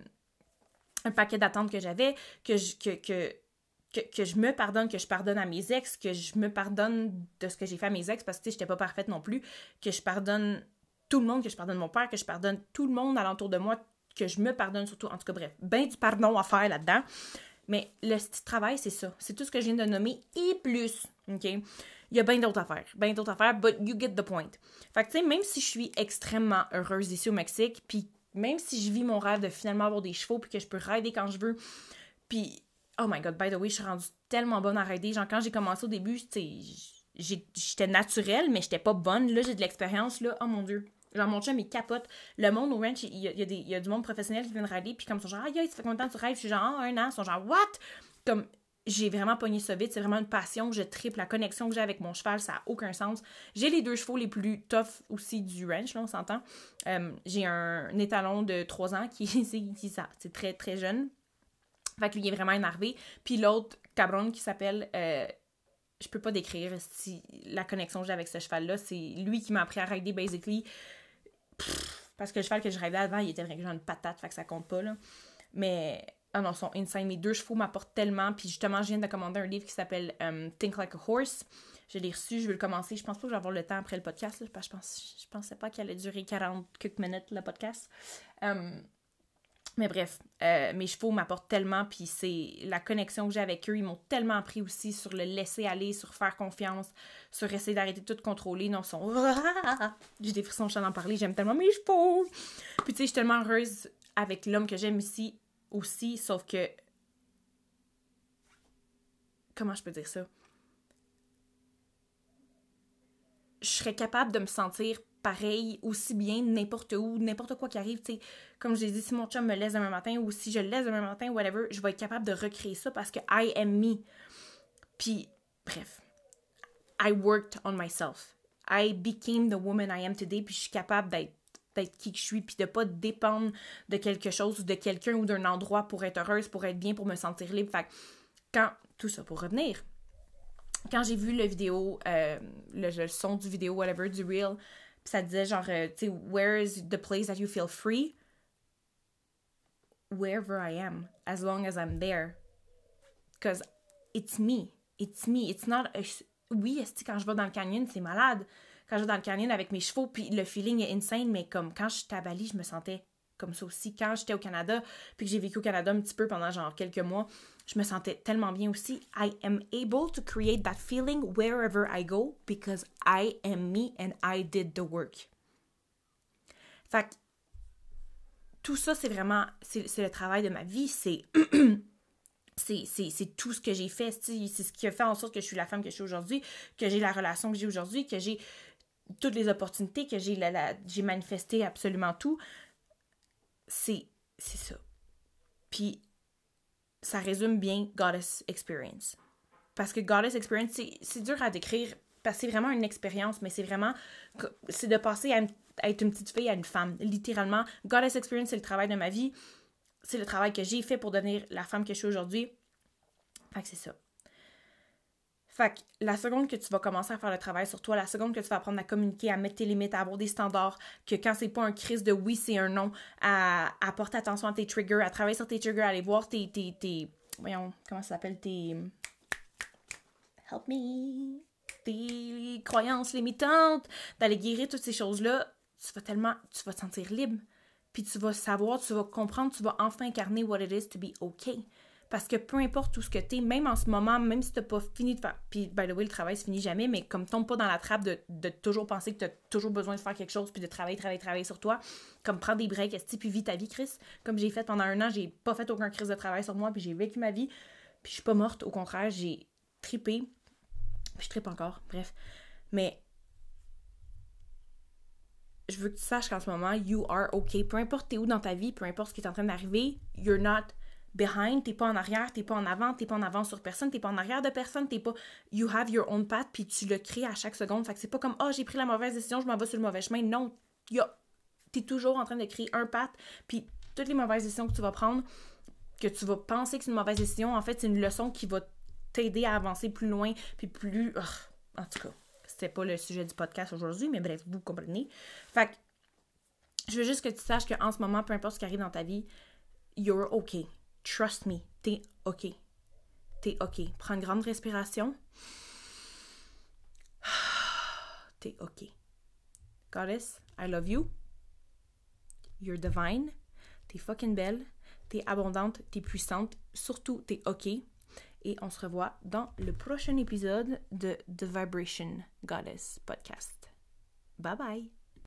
un paquet d'attentes que j'avais, que je... Que, que, Que, que je me pardonne, que je pardonne à mes ex, que je me pardonne de ce que j'ai fait à mes ex, parce que, tu sais, j'étais pas parfaite non plus, que je pardonne tout le monde, que je pardonne mon père, que je pardonne tout le monde alentour de moi, que je me pardonne surtout, en tout cas, bref, ben du pardon à faire là-dedans. Mais le petit travail, c'est ça. C'est tout ce que je viens de nommer, et plus, OK? Il y a bien d'autres affaires, bien d'autres affaires, but you get the point. Fait que, tu sais, même si je suis extrêmement heureuse ici au Mexique, puis même si je vis mon rêve de finalement avoir des chevaux, puis que je peux rider quand je veux, puis... Oh my God, by the way, je suis rendue tellement bonne à rider. Genre, quand j'ai commencé au début, tu sais, j'étais naturelle, mais j'étais pas bonne. Là, j'ai de l'expérience, là. Oh mon Dieu. Genre, mon chum, il capote. Le monde au ranch, il y a, il y a, des, il y a du monde professionnel qui vient de rider, puis comme, ils sont genre, aïe, ça fait combien de temps que tu rides? Je suis genre, ah, un an. Ils sont genre, what? Comme, j'ai vraiment pogné ça vite. C'est vraiment une passion. Je triple la connexion que j'ai avec mon cheval. Ça n'a aucun sens. J'ai les deux chevaux les plus tough aussi du ranch, là, on s'entend. Euh, j'ai un, un étalon de trois ans qui, c'est, qui ça, c'est très, très jeune. Fait que lui, il est vraiment énervé. Puis l'autre, cabron, qui s'appelle... Euh, je peux pas décrire si, la connexion que j'ai avec ce cheval-là. C'est lui qui m'a appris à rider, basically. Pff, parce que le cheval que je ridais avant, il était vraiment genre une patate, fait que ça compte pas, là. Mais, ah non, ils sont insane. Mes deux chevaux m'apportent tellement. Puis justement, je viens de commander un livre qui s'appelle um, Think Like a Horse. Je l'ai reçu, je vais le commencer. Je pense pas que je vais avoir le temps après le podcast, là, parce que je, pense, je pensais pas qu'elle allait durer quarante quelques minutes, le podcast. Um, Mais bref, euh, mes chevaux m'apportent tellement, puis c'est la connexion que j'ai avec eux. Ils m'ont tellement appris aussi sur le laisser aller, sur faire confiance, sur essayer d'arrêter de tout contrôler. Non, ils sont... J'ai des frissons, je t'en en parler, j'aime tellement mes chevaux! Puis tu sais, je suis tellement heureuse avec l'homme que j'aime ici aussi, sauf que... Comment je peux dire ça? Je serais capable de me sentir pareil, aussi bien, n'importe où, n'importe quoi qui arrive, tu sais, comme je l'ai dit, si mon chum me laisse demain matin, ou si je le laisse demain matin, whatever, je vais être capable de recréer ça parce que I am me. Puis, bref, I worked on myself. I became the woman I am today, puis je suis capable d'être, d'être qui que je suis, puis de pas dépendre de quelque chose, ou de quelqu'un, ou d'un endroit pour être heureuse, pour être bien, pour me sentir libre. Fait que, quand, tout ça pour revenir, quand j'ai vu le vidéo, euh, le, le son du vidéo, whatever, du reel, pis ça disait genre, euh, tu sais, where is the place that you feel free? Wherever I am, as long as I'm there. Because it's me. It's me. It's not a... Oui, est-ce que quand je vais dans le canyon, c'est malade. Quand je vais dans le canyon avec mes chevaux, puis le feeling est insane, mais comme quand j'étais à Bali, je me sentais comme ça aussi. Quand j'étais au Canada, puis que j'ai vécu au Canada un petit peu pendant genre quelques mois, je me sentais tellement bien aussi. I am able to create that feeling wherever I go because I am me and I did the work. Fait que tout ça, c'est vraiment, c'est, c'est le travail de ma vie, c'est, c'est, c'est, c'est tout ce que j'ai fait, c'est, c'est ce qui a fait en sorte que je suis la femme que je suis aujourd'hui, que j'ai la relation que j'ai aujourd'hui, que j'ai toutes les opportunités, que j'ai, la, la, j'ai manifesté absolument tout. C'est, c'est ça. Puis, ça résume bien Goddess Experience. Parce que Goddess Experience, c'est, c'est dur à décrire, parce que c'est vraiment une expérience, mais c'est vraiment, c'est de passer à, une, à être une petite fille à une femme, littéralement. Goddess Experience, c'est le travail de ma vie, c'est le travail que j'ai fait pour devenir la femme que je suis aujourd'hui. Fait que c'est ça. Fait que la seconde que tu vas commencer à faire le travail sur toi, la seconde que tu vas apprendre à communiquer, à mettre tes limites, à avoir des standards, que quand c'est pas un crise de oui, c'est un non, à, à porter attention à tes triggers, à travailler sur tes triggers, à aller voir tes, tes, tes voyons, comment ça s'appelle, tes... Help me! Tes croyances limitantes, d'aller guérir toutes ces choses-là, tu vas tellement, tu vas te sentir libre. Puis tu vas savoir, tu vas comprendre, tu vas enfin incarner what it is to be okay. Parce que peu importe tout ce que t'es, même en ce moment, même si t'as pas fini de faire... Puis, by the way, le travail se finit jamais, mais comme tombe pas dans la trappe de, de toujours penser que t'as toujours besoin de faire quelque chose, puis de travailler, travailler, travailler sur toi, comme prendre des breaks, esti, puis vis ta vie, Chris. Comme j'ai fait pendant un an, j'ai pas fait aucun crise de travail sur moi, puis j'ai vécu ma vie, puis je suis pas morte, au contraire, j'ai trippé, puis je trippe encore, bref. Mais je veux que tu saches qu'en ce moment, you are okay. Peu importe t'es où dans ta vie, peu importe ce qui est en train d'arriver, you're not... behind, t'es pas en arrière, t'es pas en avant, t'es pas en avant sur personne, t'es pas en arrière de personne, t'es pas... You have your own path, puis tu le crées à chaque seconde. Fait que c'est pas comme « Ah, oh, j'ai pris la mauvaise décision, je m'en vais sur le mauvais chemin. » Non, y a... t'es toujours en train de créer un path, puis toutes les mauvaises décisions que tu vas prendre, que tu vas penser que c'est une mauvaise décision, en fait, c'est une leçon qui va t'aider à avancer plus loin, puis plus... Ugh. En tout cas, c'était pas le sujet du podcast aujourd'hui, mais bref, vous comprenez. Fait que je veux juste que tu saches qu'en ce moment, peu importe ce qui arrive dans ta vie, you're okay. Trust me, t'es OK. T'es OK. Prends une grande respiration. T'es OK. Goddess, I love you. You're divine. T'es fucking belle. T'es abondante. T'es puissante. Surtout, t'es OK. Et on se revoit dans le prochain épisode de The Vibration Goddess Podcast. Bye bye!